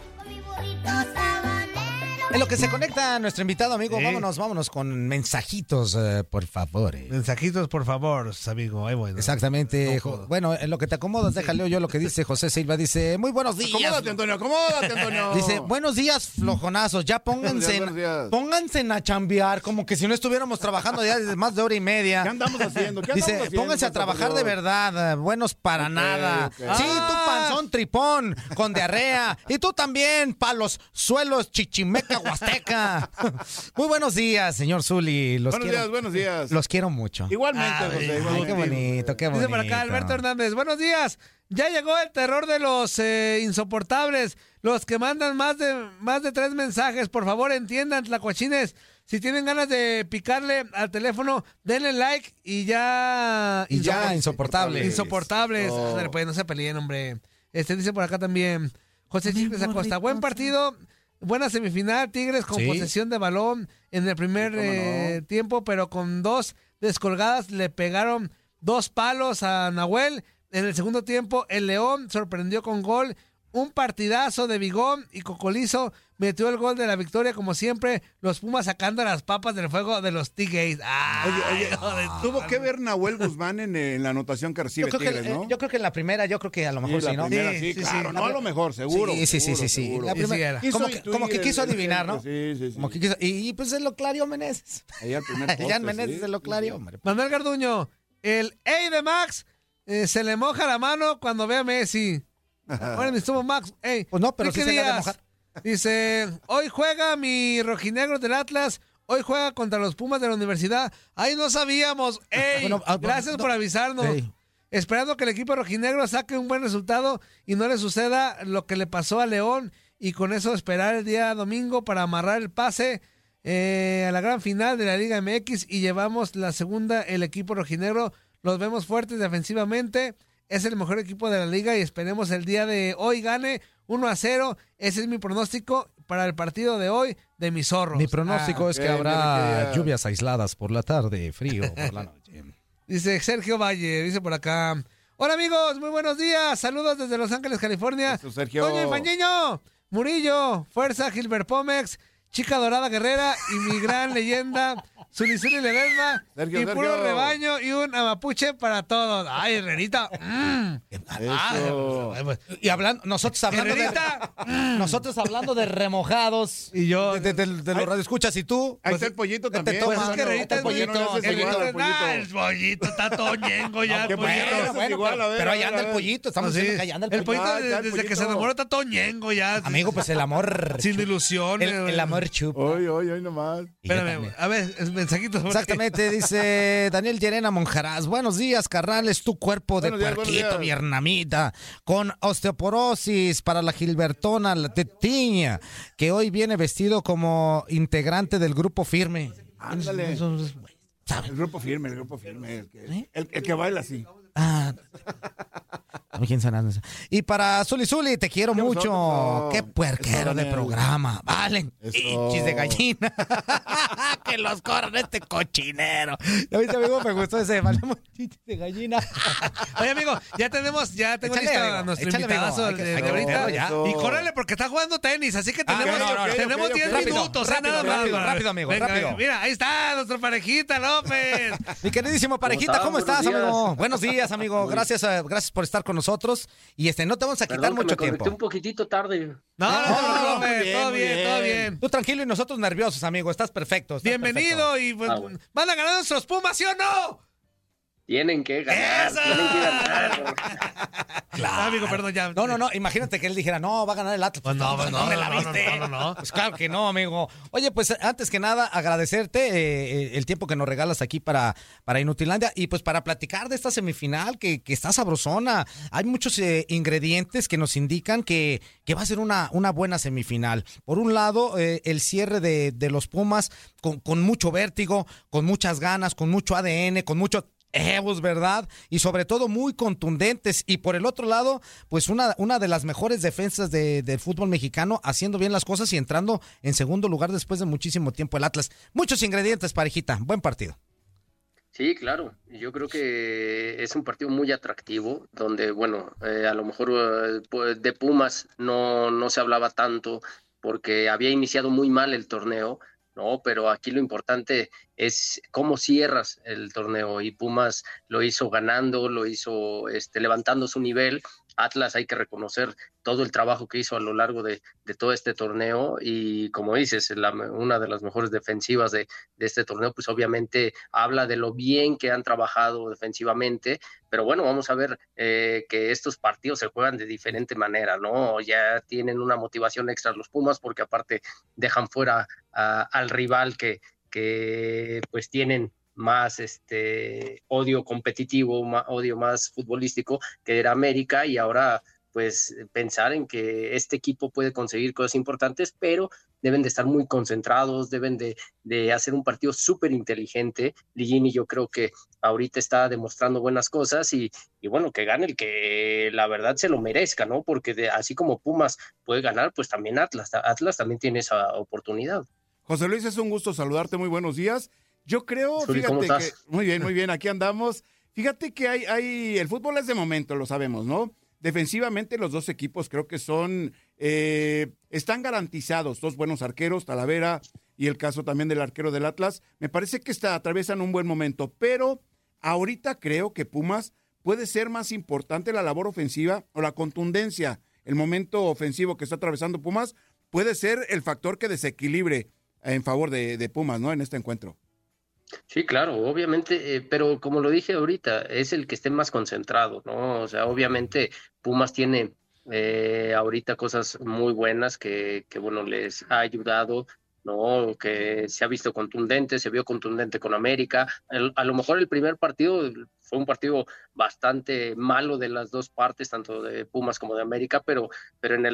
En lo que se conecta nuestro invitado, amigo, Sí. vámonos, vámonos con mensajitos, eh, por favor. eh. Mensajitos, por favor, amigo. Ahí voy, ¿no? Exactamente. No Jo- puedo. bueno, en lo que te acomodas, déjale yo lo que dice José Silva. Dice, muy buenos días. Acomódate, Antonio, acomódate, Antonio. Dice, buenos días, flojonazos. Ya pónganse, Buenos días, buenos en, días. pónganse en a chambear, como que si no estuviéramos trabajando ya desde más de hora y media. ¿Qué andamos haciendo? ¿Qué Dice, andamos haciendo, pónganse a por trabajar favor? de verdad, eh, buenos para Ok, nada. ok. Sí, tú panzón tripón, con diarrea. Y tú también, pa' los suelos chichimeca huasteca. Muy buenos días, señor Zuli. Los Buenos quiero, días, buenos días. Los quiero mucho. Igualmente, Ay, José. Ay, igualmente. qué bonito, qué bonito. Dice por acá Alberto Hernández, buenos días. Ya llegó el terror de los eh, insoportables, los que mandan más de más de tres mensajes. Por favor, entiendan, tlacuachines. Si tienen ganas de picarle al teléfono, denle like y ya... Y ya, Insopor- insoportables. Insoportables. Oh. Ándale, pues, no se peleen, hombre. Este dice por acá también, José Chicles Acosta, buen partido. Buena semifinal, Tigres con Sí. posesión de balón en el primer Sí, cómo no. eh, tiempo, pero con dos descolgadas le pegaron dos palos a Nahuel. En el segundo tiempo, el León sorprendió con gol. Un partidazo de Bigón y Cocolizo metió el gol de la victoria, como siempre. Los Pumas sacando las papas del fuego de los Tigres. Oye, oye, tuvo que ver Nahuel Guzmán en, en la anotación que Yo recibe creo que, Tigres, ¿no? eh, yo creo que en la primera, yo creo que a lo mejor Sí, sí, la ¿no? primera, sí, claro, no a lo mejor, seguro, Sí, sí, sí, seguro, sí, sí. seguro. La Sí, primera- sí era. como, Quiso que, como que intuir quiso el- adivinar, ¿no? Sí, sí, sí. Como que quiso, y, y, pues él lo clarió Meneses. Ahí al primer poste, Jan Meneses sí, se lo sí, clarió, sí. hombre. Manuel Garduño, el Ey de Max eh, se le moja la mano cuando ve a Messi. Ahora me estuvo Max. Ey, Pues no, pero Enrique sí se le ha de Díaz mojar. Dice, hoy juega mi rojinegro del Atlas. Hoy juega contra los Pumas de la universidad. Ay, no sabíamos. Ey, Bueno, ah, gracias no. por avisarnos. Ey. Esperando que el equipo rojinegro saque un buen resultado y no le suceda lo que le pasó a León. Y con eso esperar el día domingo para amarrar el pase eh, a la gran final de la Liga M X. Y llevamos la segunda, el equipo rojinegro. Los vemos fuertes defensivamente. Es el mejor equipo de la liga y esperemos el día de hoy gane uno a cero. Ese es mi pronóstico para el partido de hoy de mis zorros. Mi pronóstico Ah, es que ok, habrá Enrique. lluvias aisladas por la tarde, frío por la noche. Dice Sergio Valle, dice por acá. Hola amigos, muy buenos días. Saludos desde Los Ángeles, California. Eso, Sergio. Toño Infañeño, Murillo, Fuerza, Gilbert Pomex, Chica Dorada Guerrera y mi gran leyenda, Zulisuli Ledesma, Sergio, y puro Sergio. rebaño y un amapuche para todos. Ay, Herrerita. Mm. Eso. Ah, pues, Y hablando, nosotros hablando de, Herrerita. nosotros hablando de remojados Y yo. de, de- de- de los radioescuchas y tú. Ahí pues, está el pollito te también. tomas, Pues es que ¿no? Herrerita El es muy- pollito, no, ese es el igual pollito. al pollito. Ah, el pollito está toñengo ya. qué el pollito. bueno, Bueno, bueno, igual, pero, a ver, pero a ahí ver, anda a el ver. pollito, estamos Ah, sí. diciendo que allá anda el El pollito. pollito, Ah, de- ya el desde que pollito. se enamoró está toñengo ya. Amigo, pues el amor. Sin ilusión. El, el amor chupa. Hoy, hoy, hoy nomás. Y yo Espérame, también. a ver, es mensajitos. porque- Exactamente, dice Daniel Llerena Monjaraz. Buenos días, carnales, tu cuerpo de Buenos días, buenos puerquito, días. vietnamita, con osteoporosis para la Gilbertona, la tetiña, que hoy viene vestido como integrante del grupo firme. Ándale. Eso es- El grupo firme, el grupo firme. El que, el, el que baila así. Ah. ¿Quién será? Y para Zuli Zuli, te quiero ¿Qué pasó? mucho. Eso. Qué puerquero Eso, de Daniel. programa. Valen. Eso. Hinchis de gallina. Que los corran este cochinero. ¿Ya viste, amigo? Me gustó ese. Valemos hinchis de gallina. Oye, amigo, ya tenemos, ya tengo Échale, listo amigo, a nuestro échale, amigo. invitadazo Hay que- de hay que ahorita. meterlo ya. Y córrele porque está jugando tenis, así que Ah, tenemos, ok, ok, tenemos ok, diez ok. Rápido, minutos, ¿eh? rápido, Nada más. rápido, rápido, amigo, Venga, rápido. Mira, ahí está nuestra parejita López. Mi queridísimo parejita, están? ¿cómo estás, Buenos días. amigo? Buenos días, amigo. Gracias, eh, gracias por estar con nosotros. Y este, no te vamos a quitar Perdón que mucho me conecté tiempo. un poquitito tarde. No, no, no, No, no, no, López, muy bien, todo muy bien, todo bien. bien. Tú tranquilo y nosotros nerviosos, amigo. Estás perfecto. estás Bienvenido y pues, Ah, bueno. van a ganar nuestros Pumas, ¿sí o no? Tienen que ganar, ¡Eso! tienen que ganar. Claro. Ah, amigo, perdón, ya. No, no, no. Imagínate que él dijera, no, va a ganar el Atlas. Pues no, pues no, me no, la no, viste. no, no, no. Pues claro que no, amigo. Oye, pues antes que nada, agradecerte eh, eh, el tiempo que nos regalas aquí para, para Inutilandia y pues para platicar de esta semifinal que, que está sabrosona. Hay muchos eh, ingredientes que nos indican que, que va a ser una, una buena semifinal. Por un lado, eh, el cierre de, de los Pumas con, con mucho vértigo, con muchas ganas, con mucho A D N, con mucho egos, ¿verdad? Y sobre todo muy contundentes. Y por el otro lado, pues una, una de las mejores defensas de- del fútbol mexicano, haciendo bien las cosas y entrando en segundo lugar después de muchísimo tiempo el Atlas. Muchos ingredientes, parejita. Buen partido. Sí, claro. Yo creo que es un partido muy atractivo, donde, bueno, eh, a lo mejor eh, pues, de Pumas no, no se hablaba tanto porque había iniciado muy mal el torneo, ¿no? Pero aquí lo importante es cómo cierras el torneo y Pumas lo hizo ganando, lo hizo este, levantando su nivel. Atlas hay que reconocer todo el trabajo que hizo a lo largo de, de todo este torneo y como dices, la, una de las mejores defensivas de, de este torneo, pues obviamente habla de lo bien que han trabajado defensivamente, pero bueno, vamos a ver eh, que estos partidos se juegan de diferente manera, ¿no? Ya tienen una motivación extra los Pumas porque aparte dejan fuera a, al rival que, que pues tienen más este odio competitivo, más, odio más futbolístico que era América y ahora pues pensar en que este equipo puede conseguir cosas importantes, pero deben de estar muy concentrados, deben de, de hacer un partido súper inteligente. Ligini yo creo que ahorita está demostrando buenas cosas y, y bueno, que gane el que la verdad se lo merezca, ¿no? Porque de, así como Pumas puede ganar, pues también Atlas, Atlas también tiene esa oportunidad. José Luis, es un gusto saludarte. Muy buenos días. Yo creo, Zuli, ¿cómo fíjate que... estás? Muy bien, muy bien, aquí andamos. Fíjate que hay, hay... El fútbol es de momento, lo sabemos, ¿no? Defensivamente los dos equipos creo que son... Eh, están garantizados, dos buenos arqueros, Talavera y el caso también del arquero del Atlas. Me parece que está, atraviesan un buen momento, pero ahorita creo que Pumas puede ser más importante la labor ofensiva o la contundencia. El momento ofensivo que está atravesando Pumas puede ser el factor que desequilibre en favor de, de Pumas, ¿no? En este encuentro. Sí, claro, obviamente, eh, pero como lo dije ahorita, es el que esté más concentrado, ¿no? O sea, obviamente Pumas tiene eh, ahorita cosas muy buenas que, que, bueno, les ha ayudado, ¿no? Que se ha visto contundente, se vio contundente con América. El, a lo mejor el primer partido fue un partido bastante malo de las dos partes, tanto de Pumas como de América, pero, pero en el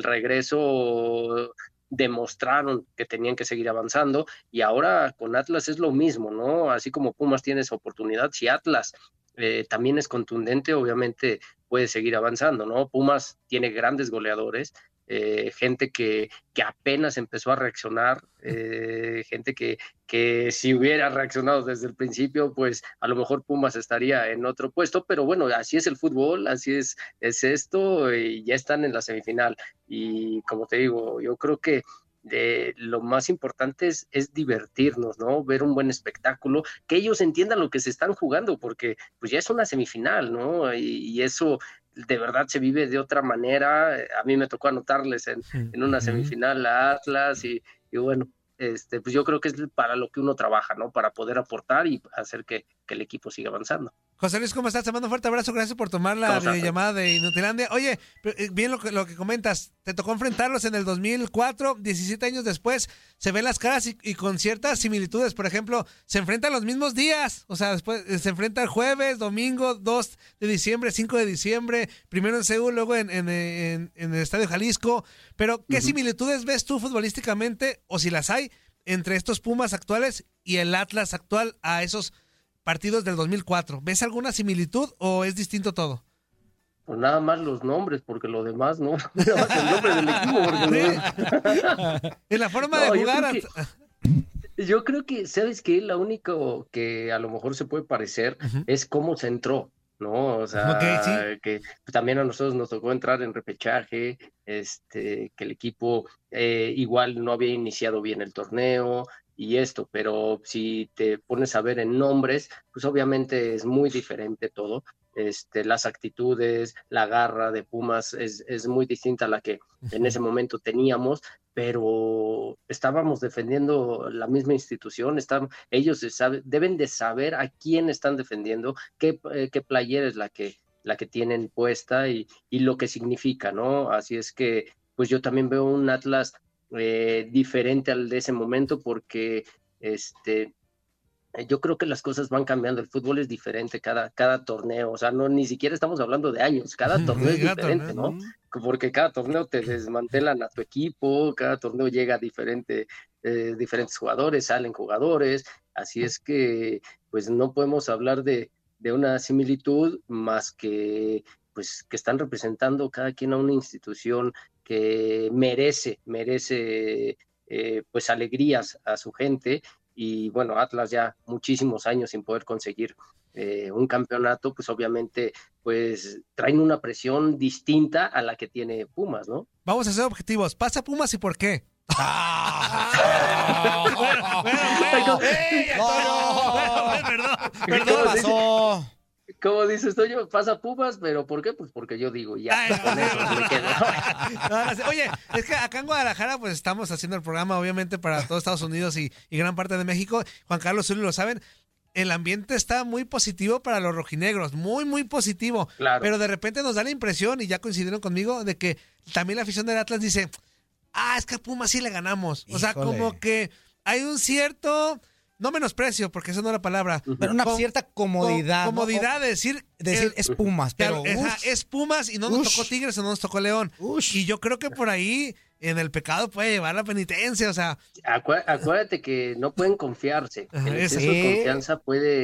regreso demostraron que tenían que seguir avanzando y ahora con Atlas es lo mismo, ¿no? Así como Pumas tiene esa oportunidad, si Atlas eh, también es contundente, obviamente puede seguir avanzando, ¿no? Pumas tiene grandes goleadores, eh, gente que, que apenas empezó a reaccionar, eh, gente que, que si hubiera reaccionado desde el principio, pues a lo mejor Pumas estaría en otro puesto, pero bueno, así es el fútbol, así es, es esto, y ya están en la semifinal. Y como te digo, yo creo que de, lo más importante es, es divertirnos, ¿no? Ver un buen espectáculo, que ellos entiendan lo que se están jugando, porque pues ya es una semifinal, ¿no? Y, y eso de verdad se vive de otra manera. A mí me tocó anotarles en, en una semifinal a Atlas y, y bueno, este, pues yo creo que es para lo que uno trabaja, ¿no? Para poder aportar y hacer que, que el equipo siga avanzando. José Luis, ¿cómo estás? Te mando un fuerte abrazo, gracias por tomar la videollamada de Inutilandia. Oye, bien lo que, lo que comentas, te tocó enfrentarlos en el dos mil cuatro, diecisiete años después, se ven las caras y, y con ciertas similitudes, por ejemplo, se enfrentan los mismos días, o sea, después se enfrentan jueves, domingo, dos de diciembre, cinco de diciembre, primero en Seúl, luego en, en, en, en el Estadio Jalisco, pero ¿qué uh-huh. similitudes ves tú futbolísticamente, o si las hay, entre estos Pumas actuales y el Atlas actual a esos partidos del dos mil cuatro? ¿Ves alguna similitud o es distinto todo? Pues nada más los nombres, porque lo demás no. Nada más el nombre del equipo. Porque no... En la forma no, de jugar. Yo creo, que, yo creo que, ¿sabes qué? La única que a lo mejor se puede parecer uh-huh. es cómo se entró, ¿no? O sea, okay, ¿sí? que también a nosotros nos tocó entrar en repechaje, este, que el equipo eh, igual no había iniciado bien el torneo, y esto, pero si te pones a ver en nombres, pues obviamente es muy diferente todo, este, las actitudes, la garra de Pumas es, es muy distinta a la que en ese momento teníamos, pero estábamos defendiendo la misma institución, están, ellos sabe, deben de saber a quién están defendiendo, qué, eh, qué playera es la que, la que tienen puesta y, y lo que significa, ¿no? Así es que, pues yo también veo un Atlas Eh, diferente al de ese momento, porque este yo creo que las cosas van cambiando, el fútbol es diferente cada, cada torneo, o sea, no ni siquiera estamos hablando de años, cada torneo es diferente, ¿no? Porque cada torneo te desmantelan a tu equipo, cada torneo llega diferente, eh, diferentes jugadores, salen jugadores, así es que pues no podemos hablar de, de una similitud más que pues que están representando cada quien a una institución que merece, merece eh, pues alegrías a su gente, y bueno, Atlas ya muchísimos años sin poder conseguir eh, un campeonato, pues obviamente pues traen una presión distinta a la que tiene Pumas, ¿no? Vamos a ser objetivos, ¿pasa Pumas y por qué? ¿Qué pasó? Como dices tú, yo pasa Pumas, pero ¿por qué? Pues porque yo digo, ya, Ay, con no, eso no, me quedo. No, no, oye, es que acá en Guadalajara pues estamos haciendo el programa obviamente para todo Estados Unidos y, y gran parte de México. Juan Carlos, Zuli lo saben, el ambiente está muy positivo para los rojinegros, muy, muy positivo. Claro. Pero de repente nos da la impresión, y ya coincidieron conmigo, de que también la afición del Atlas dice, ah, es que a Pumas sí le ganamos. Híjole. O sea, como que hay un cierto... No menosprecio, porque esa no es la palabra. Pero una con, cierta comodidad. Con, comodidad de decir... Decir, el, es Pumas, pero... Claro, es Pumas y no nos ush. tocó Tigres o no nos tocó León. Ush. Y yo creo que por ahí, en el pecado puede llevar la penitencia, o sea... Acu acuérdate que no pueden confiarse. El exceso ¿Sí? de confianza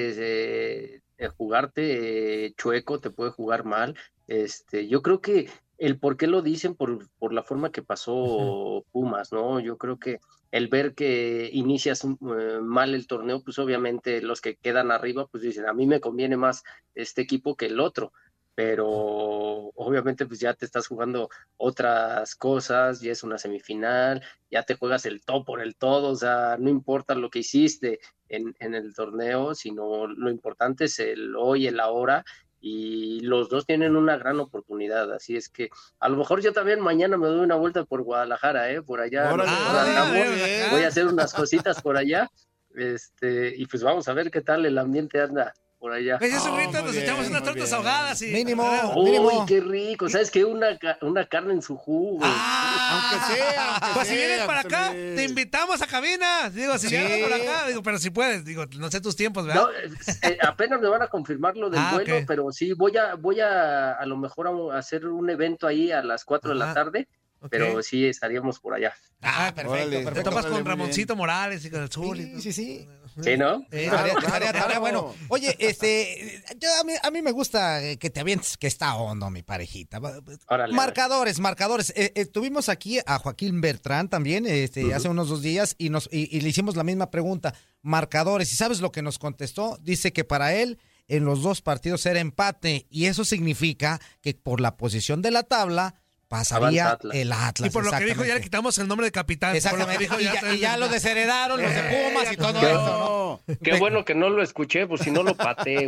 puede eh, jugarte eh, chueco, te puede jugar mal. Este, yo creo que el por qué lo dicen por, por la forma que pasó uh-huh. Pumas, ¿no? Yo creo que el ver que inicias uh, mal el torneo, pues obviamente los que quedan arriba, pues dicen, a mí me conviene más este equipo que el otro, pero obviamente pues ya te estás jugando otras cosas, ya es una semifinal, ya te juegas el todo por el todo, o sea, no importa lo que hiciste en, en el torneo, sino lo importante es el hoy, el ahora, y los dos tienen una gran oportunidad, así es que a lo mejor yo también mañana me doy una vuelta por Guadalajara, eh, por allá, Órale, ah, voy, voy a hacer unas cositas por allá, este, y pues vamos a ver qué tal el ambiente anda por allá. Pues eso, ahorita oh, nos bien, echamos unas tortas ahogadas y... Mínimo, Uy, mínimo. qué rico, ¿sabes qué? Una, una carne en su jugo. Ah, aunque sea, aunque Pues sea, si vienes para acá, me... te invitamos a cabina. Digo, si sí. vienes por acá, digo, pero si puedes, digo, no sé tus tiempos, ¿verdad? No, eh, apenas me van a confirmar lo del ah, vuelo, okay. pero sí, voy a, voy a, a lo mejor a hacer un evento ahí a las cuatro ah. de la tarde. Okay. Pero sí estaríamos por allá. Ah, perfecto. Órale, perfecto. Te topas con Ramoncito Morales y con el Sur. Sí, sí, sí. Sí, ¿no? Eh, tarea, tarea, tarea, bueno, oye, este, yo, a, mí, a mí me gusta que te avientes, que está hondo, mi parejita. Órale, marcadores, marcadores. Eh, eh, tuvimos aquí a Joaquín Bertrán también, este, uh-huh. hace unos dos días, y, nos, y, y le hicimos la misma pregunta. Marcadores, ¿y sabes lo que nos contestó? Dice que para él, en los dos partidos era empate, y eso significa que por la posición de la tabla, pasaría Atlas. el Atlas. Y por lo que dijo, ya le exactamente. quitamos el nombre de capitán. Exactamente. Por lo que dijo, Y ya, y ya lo desheredaron los de Pumas y todo Qué- eso, ¿no? Qué bueno que no lo escuché, pues si no lo pateo.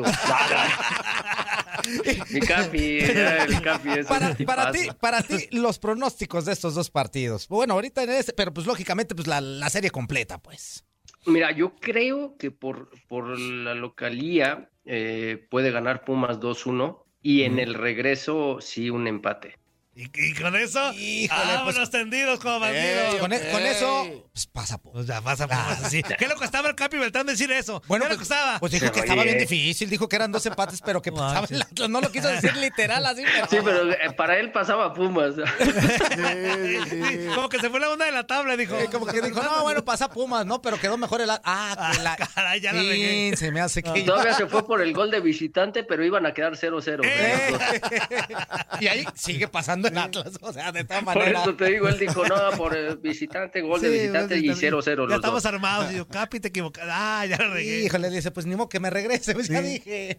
Mi Capi, ya, el Capi es Para, un para tipazo. ti, para ti, los pronósticos de estos dos partidos. Bueno, ahorita en este, pero pues lógicamente, pues la, la serie completa, pues. Mira, yo creo que por, por la localía eh, puede ganar Pumas dos uno y en el regreso sí un empate. Y, y con eso, Híjole, vámonos pues- tendidos como bandidos. Con, e- con eso, pues pasa. Pues ya pasa, pues, así. ¿Qué le costaba al Capi Beltrán decir eso? Bueno, ¿Qué le pues, costaba? pues dijo que Oye. estaba bien difícil, dijo que eran dos empates, pero que pasaba el Atlas. No lo quiso decir literal así, pero... Sí, pero eh, para él pasaba Pumas. Sí, como que se fue la onda de la tabla, dijo. Eh, como que dijo, no, bueno, pasa Pumas, ¿no? Pero quedó mejor el Atlas. Ah, que la... Caray, ya la Sí, regué. se me hace que... Todavía se fue por el gol de visitante, pero iban a quedar cero cero. Eh. Y ahí sigue pasando el Atlas, o sea, de todas Por maneras. eso te digo, él dijo, no, por el visitante, gol de Sí, visitante y cero cero Ya los estamos dos. armados. Y yo, Capi, te equivocaste. Ah, ya la regué. Híjole, dice, pues ni modo que me regrese, pues ya dije.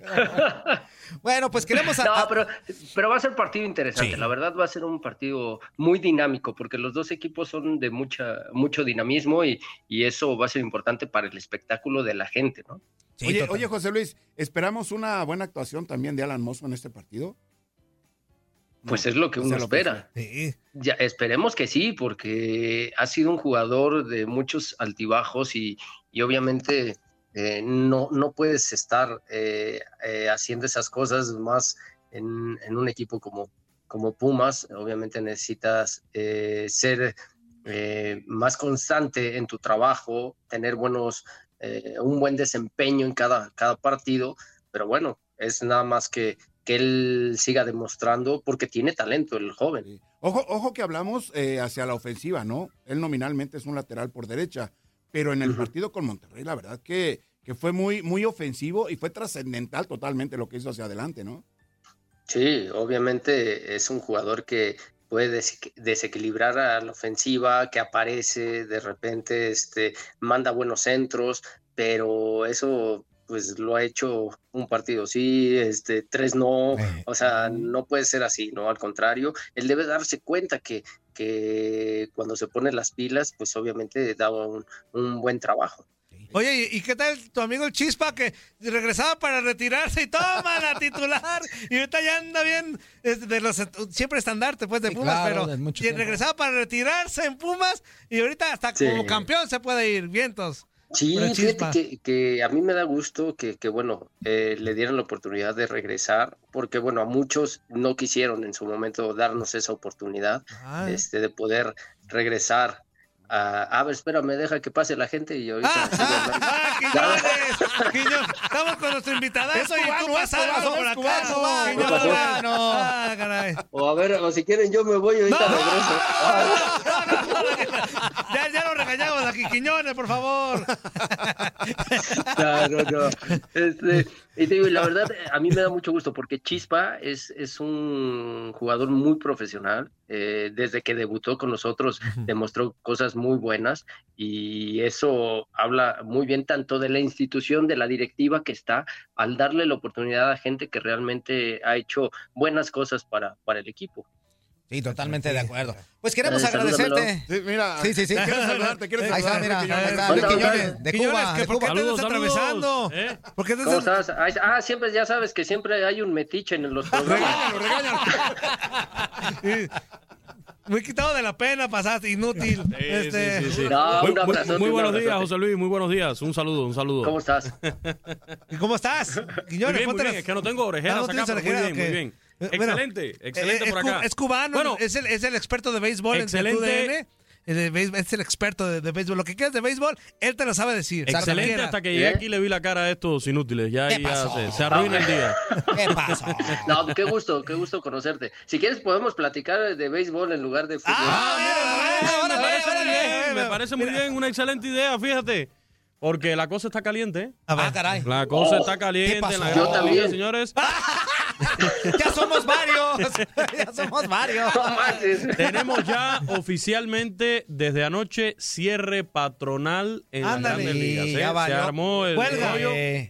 Bueno, pues queremos... a- No, a- pero, pero va a ser partido interesante. Sí. La verdad va a ser un partido muy dinámico porque los dos equipos son de mucha mucho dinamismo y, y eso va a ser importante para el espectáculo de la gente, ¿no? Sí, Oye, total. oye, José Luis, ¿esperamos una buena actuación también de Alan Mozo en este partido? Pues No, es lo que o uno sea, lo espera. Sí. Ya, esperemos que sí, porque ha sido un jugador de muchos altibajos y, y obviamente eh, no, no puedes estar eh, eh, haciendo esas cosas más en, en un equipo como, como Pumas. Obviamente necesitas eh, ser eh, más constante en tu trabajo, tener buenos, eh, un buen desempeño en cada, cada partido, pero bueno, es nada más que que él siga demostrando porque tiene talento el joven. Sí. Ojo, ojo que hablamos eh, hacia la ofensiva, ¿no? Él nominalmente es un lateral por derecha, pero en el Ujú. partido con Monterrey, la verdad que, que fue muy, muy ofensivo y fue trascendental totalmente lo que hizo hacia adelante, ¿no? Sí, obviamente es un jugador que puede des- desequilibrar a la ofensiva, que aparece de repente, este, manda buenos centros, pero eso pues lo ha hecho un partido sí, este, tres no, Eh. o sea, no puede ser así, ¿no? Al contrario, él debe darse cuenta que, que cuando se pone las pilas, pues obviamente da un, un buen trabajo. Oye, ¿y y qué tal tu amigo el Chispa que regresaba para retirarse y toma la titular? Y ahorita ya anda bien, es de los siempre estandarte pues de Sí, Pumas, claro, de pero mucho y tiempo. regresaba para retirarse en Pumas y ahorita hasta Sí. como campeón se puede ir, vientos. Sí, Por el fíjate Chispa. que, que a mí me da gusto que, que bueno, eh, le dieran la oportunidad de regresar, porque bueno, a muchos no quisieron en su momento darnos esa oportunidad Ah, este, de poder regresar. A, a ver, espérame, deja que pase la gente y ahorita Ah, sigo hablando. ah, Quiñones, Quiñones, estamos con nuestro invitadazo y tú pasando por acá. cubano, Quiñones. es cubano. Ah, caray. O a ver, o si quieren yo me voy y ahorita No, regreso. Ya, ya lo regañamos aquí, Quiñones, por favor. No, no, no. Este, y te digo, y la verdad, a mí me da mucho gusto porque Chispa es, es un jugador muy profesional. Eh, desde que debutó con nosotros demostró cosas muy buenas y eso habla muy bien tanto de la institución, de la directiva que está, al darle la oportunidad a gente que realmente ha hecho buenas cosas para, para el equipo. Sí, totalmente de acuerdo. Pues queremos Eh, agradecerte. Sí, mira, Sí, sí, sí. quiero saludarte, quiero Ahí está, saludarte, mira, Quiñones. ahí está, Hola, Luis hola. Quiñones, de Quiñones, Cuba, ¿que de ¿por qué Cuba. te andas Saludos, atravesando? ¿Eh? ¿Por qué te ¿Cómo andas- estás? Ah, ah, siempre ya sabes que siempre hay un metiche en los programas. Regáñalo, regáñalo. Muy quitado de la pena, pasaste, inútil. Sí, este... sí, sí, sí. No, Muy, un muy- abrazote, muy un buenos días, abrazote. José Luis, muy buenos días. Un saludo, un saludo. ¿Cómo estás? ¿Y cómo estás? Muy Quiñones, bien, muy ponte bien. las- Es que no tengo orejeras Ah, ¿no acá, tienes pero muy orejeras? bien, muy Ok. bien. Eh, bueno, Excelente, excelente Eh, por es cu- acá. Es cubano, Bueno, es, el, es el experto de béisbol Excelente. en tu D N. Eh, de béis- Es el experto de, de béisbol. Lo que quieras de béisbol, él te lo sabe decir. excelente Cualquiera. hasta que llegué ¿Eh? aquí y le vi la cara a estos inútiles. Ya, ¿Qué ahí ya pasó? se, se arruina el día. ¿Qué pasó? No, qué gusto, qué gusto conocerte. Si quieres podemos platicar de béisbol en lugar de fútbol. Ah, Me mira, parece muy órale, bien, órale. me parece muy bien, una excelente idea, fíjate. Porque la cosa está caliente. ¿eh? Ah, caray. La cosa Oh, está caliente ¿qué pasó? en la Yo Gran también. Liga, señores. Ya somos varios. Ya somos varios. No manches. Tenemos ya oficialmente desde anoche cierre patronal en las Ándale. Grandes Ligas. ¿eh? Ya Se valió. armó el Huelga. rollo. Eh,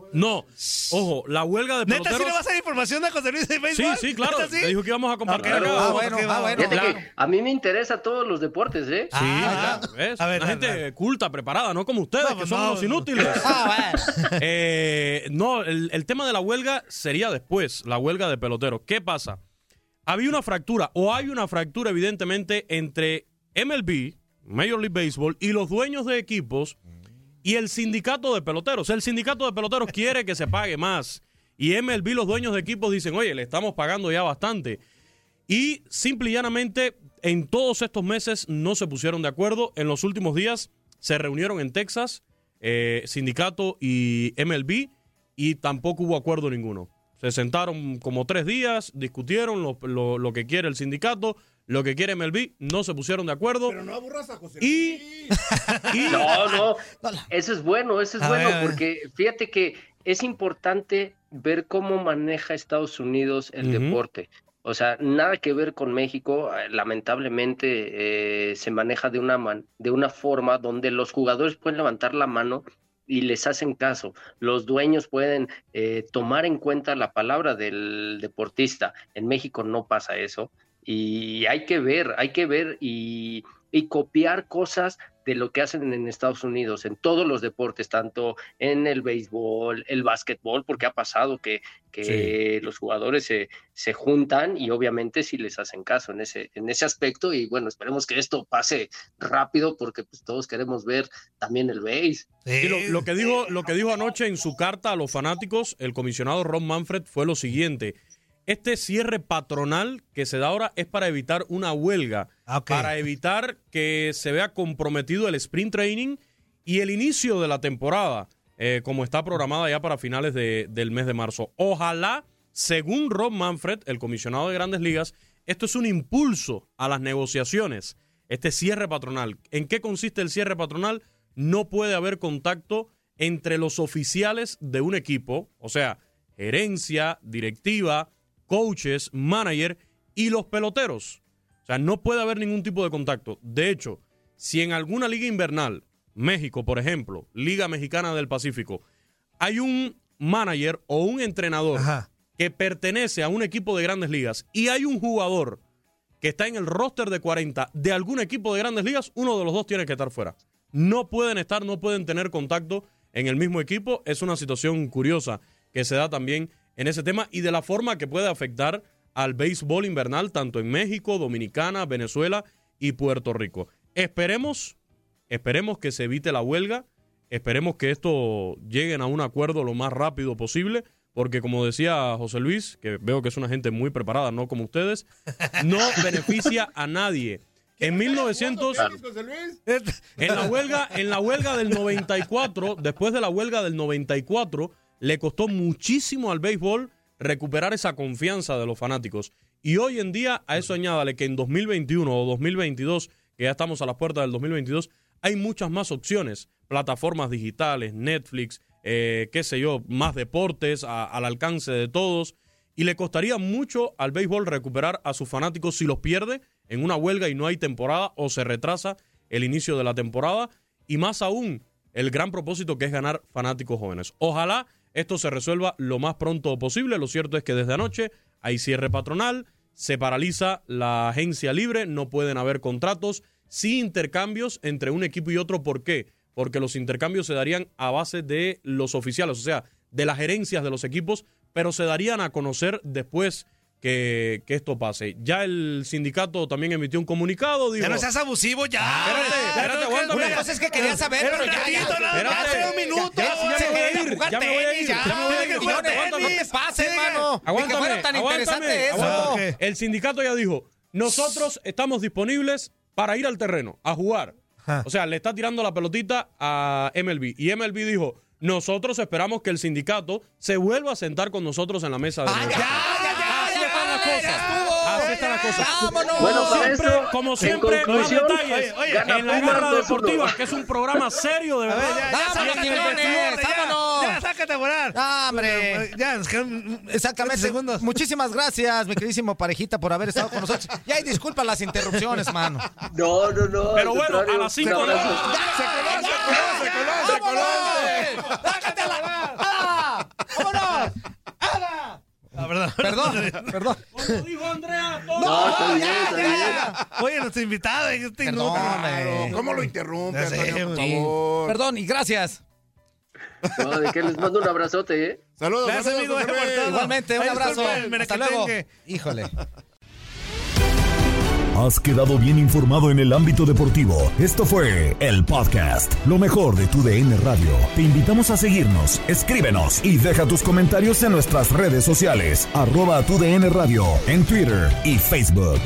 No, ojo, la huelga de ¿Neta peloteros... sí le vas a dar información a José Luis de Sí, béisbol? sí, claro. ¿Neta sí? Le dijo que íbamos a compartir Claro. acá. Ah, bueno, ah, bueno. Fíjate Claro. que a mí me interesa todos los deportes, ¿eh? Sí, claro, ¿ves? A ver, Una dale, gente dale. culta, preparada, no como ustedes, No, que pues son no. unos inútiles. Ah, bueno. Eh, no, el, el tema de la huelga sería después, la huelga de peloteros. ¿Qué pasa? Había una fractura, o hay una fractura, evidentemente, entre M L B, Major League Baseball, y los dueños de equipos y el sindicato de peloteros. El sindicato de peloteros quiere que se pague más. Y M L B, los dueños de equipos, dicen, oye, le estamos pagando ya bastante. Y simple y llanamente, en todos estos meses no se pusieron de acuerdo. En los últimos días se reunieron en Texas, eh, sindicato y M L B, y tampoco hubo acuerdo ninguno. Se sentaron como tres días, discutieron lo, lo, lo que quiere el sindicato, lo que quiere M L B, no se pusieron de acuerdo. Pero no aburras a José Y, y No, no, eso es bueno, eso es A bueno, ver, a ver. porque fíjate que es importante ver cómo maneja Estados Unidos el Ujú. deporte. O sea, nada que ver con México, eh, lamentablemente eh, se maneja de una, man- de una forma donde los jugadores pueden levantar la mano y les hacen caso. Los dueños pueden eh, tomar en cuenta la palabra del deportista. En México no pasa eso. Y hay que ver, hay que ver y, y copiar cosas de lo que hacen en Estados Unidos, en todos los deportes, tanto en el béisbol, el básquetbol, porque ha pasado que, que los jugadores se, se juntan y obviamente sí les hacen caso en ese, en ese aspecto. Y bueno, esperemos que esto pase rápido porque pues, todos queremos ver también el béis. Y lo, lo que dijo, lo que dijo anoche en su carta a los fanáticos, el comisionado Rob Manfred, fue lo siguiente. Este cierre patronal que se da ahora es para evitar una huelga, Ok. para evitar que se vea comprometido el sprint training y el inicio de la temporada, eh, como está programada ya para finales de- del mes de marzo. Ojalá, según Rob Manfred, el comisionado de Grandes Ligas, esto es un impulso a las negociaciones, este cierre patronal. ¿En qué consiste el cierre patronal? No puede haber contacto entre los oficiales de un equipo, o sea, gerencia, directiva, coaches, manager y los peloteros. O sea, no puede haber ningún tipo de contacto. De hecho, si en alguna liga invernal, México, por ejemplo, Liga Mexicana del Pacífico, hay un manager o un entrenador Ajá. que pertenece a un equipo de Grandes Ligas y hay un jugador que está en el roster de cuarenta de algún equipo de Grandes Ligas, uno de los dos tiene que estar fuera. No pueden estar, no pueden tener contacto en el mismo equipo. Es una situación curiosa que se da también en ese tema y de la forma que puede afectar al béisbol invernal tanto en México, Dominicana, Venezuela y Puerto Rico. Esperemos, esperemos que se evite la huelga, esperemos que esto lleguen a un acuerdo lo más rápido posible, porque como decía José Luis, que veo que es una gente muy preparada, no como ustedes, no beneficia a nadie. En mil novecientos en la huelga, en la huelga del noventa y cuatro, después de la huelga del noventa y cuatro, le costó muchísimo al béisbol recuperar esa confianza de los fanáticos. Y hoy en día, a eso añádale que en dos mil veintiuno o dos mil veintidós, que ya estamos a las puertas del dos mil veintidós, hay muchas más opciones, plataformas digitales, Netflix, eh, qué sé yo, más deportes a- al alcance de todos. Y le costaría mucho al béisbol recuperar a sus fanáticos si los pierde en una huelga y no hay temporada o se retrasa el inicio de la temporada. Y más aún, el gran propósito que es ganar fanáticos jóvenes. Ojalá esto se resuelva lo más pronto posible. Lo cierto es que desde anoche hay cierre patronal, se paraliza la agencia libre, no pueden haber contratos, sí intercambios entre un equipo y otro. ¿Por qué? Porque los intercambios se darían a base de los oficiales, o sea, de las gerencias de los equipos, pero se darían a conocer después que, que esto pase. Ya el sindicato también emitió un comunicado. Dijo, Ya no seas abusivo, ya. espérate, espérate, aguántame. Una cosa es que quería saber, Era pero un ya, ya. ratito, nada más, Espérate. era un minuto. Ya, ya me Se voy a quería ir, jugar ya me voy a tenis, ir, ya. ya me voy a ir. Que jugar Aguántame, tenis, aguántame. pase, Sigue. hermano. Ni que Aguántame, fuera tan aguántame, interesante eso. aguántame. Ok. El sindicato ya dijo, nosotros estamos disponibles para ir al terreno, a jugar. Ajá. O sea, le está tirando la pelotita a M L B. Y M L B dijo, nosotros esperamos que el sindicato se vuelva a sentar con nosotros en la mesa de Ah, ya, negociación. ya, ya, Así ya, están las ya, cosas. ya estuvo. Así están las cosas. Vámonos. Bueno, Como para siempre, eso, como en siempre, más conclusión, detalles oye, oye, gana en la Pumas garra dos uno. deportiva, que es un programa serio, de A ver, verdad. ya, ya, Vámonos, sácate, tiburones, ya, vámonos. Ya, sácate a volar. Ah, hombre. Ya, nos quedan Exactamente. segundos. Muchísimas gracias, mi queridísimo parejita, por haber estado con nosotros. Ya, y disculpa las interrupciones, mano. No, no, no. Pero al bueno, contrario, a las cinco un de la abrazo. tarde. Se coló, se coló, se coló, se coló. ¡Vámonos! ¡Sácate la... ¡Ah! Perdón, perdón. ¿Cómo dijo Andrea? No, No, no, ya, ya, ya. Oye, nuestro invitado, este Perdón, inútil. ¿Cómo lo interrumpe, Ya sé, Antonio, por sí. favor? Perdón y gracias. No, de que les mando un abrazote, ¿eh? Saludos, Gracias, saludos, amigo. José Luis. Igualmente, un Ay, abrazo. disculpen, Hasta luego. merequetengue. Híjole. Has quedado bien informado en el ámbito deportivo. Esto fue el podcast, lo mejor de tu D N Radio. Te invitamos a seguirnos, escríbenos y deja tus comentarios en nuestras redes sociales, arroba tu D N Radio, en Twitter y Facebook.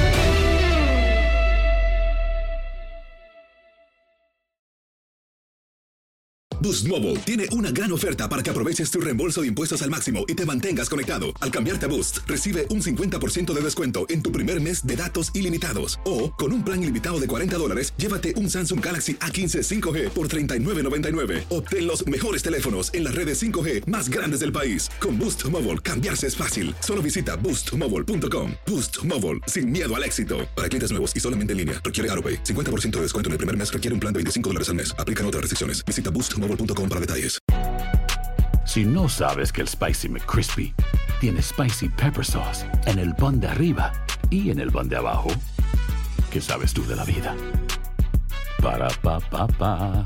Boost Mobile tiene una gran oferta para que aproveches tu reembolso de impuestos al máximo y te mantengas conectado. Al cambiarte a Boost, recibe un cincuenta por ciento de descuento en tu primer mes de datos ilimitados. O, con un plan ilimitado de cuarenta dólares, llévate un Samsung Galaxy A quince cinco G por treinta y nueve noventa y nueve. Obtén los mejores teléfonos en las redes cinco G más grandes del país. Con Boost Mobile, cambiarse es fácil. Solo visita boost mobile punto com. Boost Mobile, sin miedo al éxito. Para clientes nuevos y solamente en línea, requiere AutoPay. cincuenta por ciento de descuento en el primer mes, requiere un plan de veinticinco dólares al mes. Aplican otras restricciones. Visita boost mobile punto com para detalles. Si no sabes que el Spicy McCrispy tiene Spicy Pepper Sauce en el pan de arriba y en el pan de abajo, ¿qué sabes tú de la vida? Para, pa, pa, pa.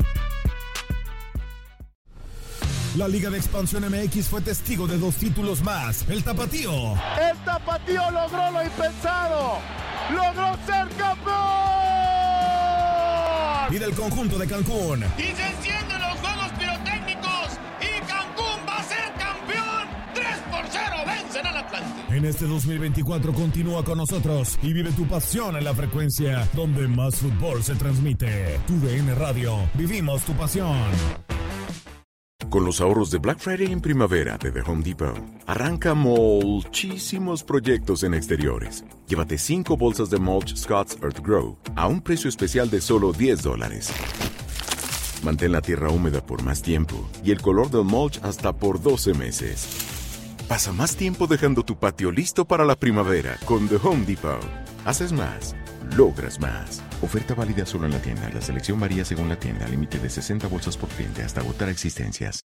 La Liga de Expansión M X fue testigo de dos títulos más. El Tapatío. El Tapatío logró lo impensado. Logró ser campeón. Y del conjunto de Cancún. Y se encienden los juegos pirotécnicos. Y Cancún va a ser campeón. tres por cero vencen al Atlante. En este dos mil veinticuatro continúa con nosotros y vive tu pasión en la frecuencia donde más fútbol se transmite. Tu D N Radio. Vivimos tu pasión. Con los ahorros de Black Friday en primavera de The Home Depot, arranca muchísimos proyectos en exteriores. Llévate cinco bolsas de mulch Scott's Earth Grow a un precio especial de solo diez dólares. Mantén la tierra húmeda por más tiempo y el color del mulch hasta por doce meses. Pasa más tiempo dejando tu patio listo para la primavera con The Home Depot. Haces más, logras más. Oferta válida solo en la tienda. La selección varía según la tienda. Límite de sesenta bolsas por cliente hasta agotar existencias.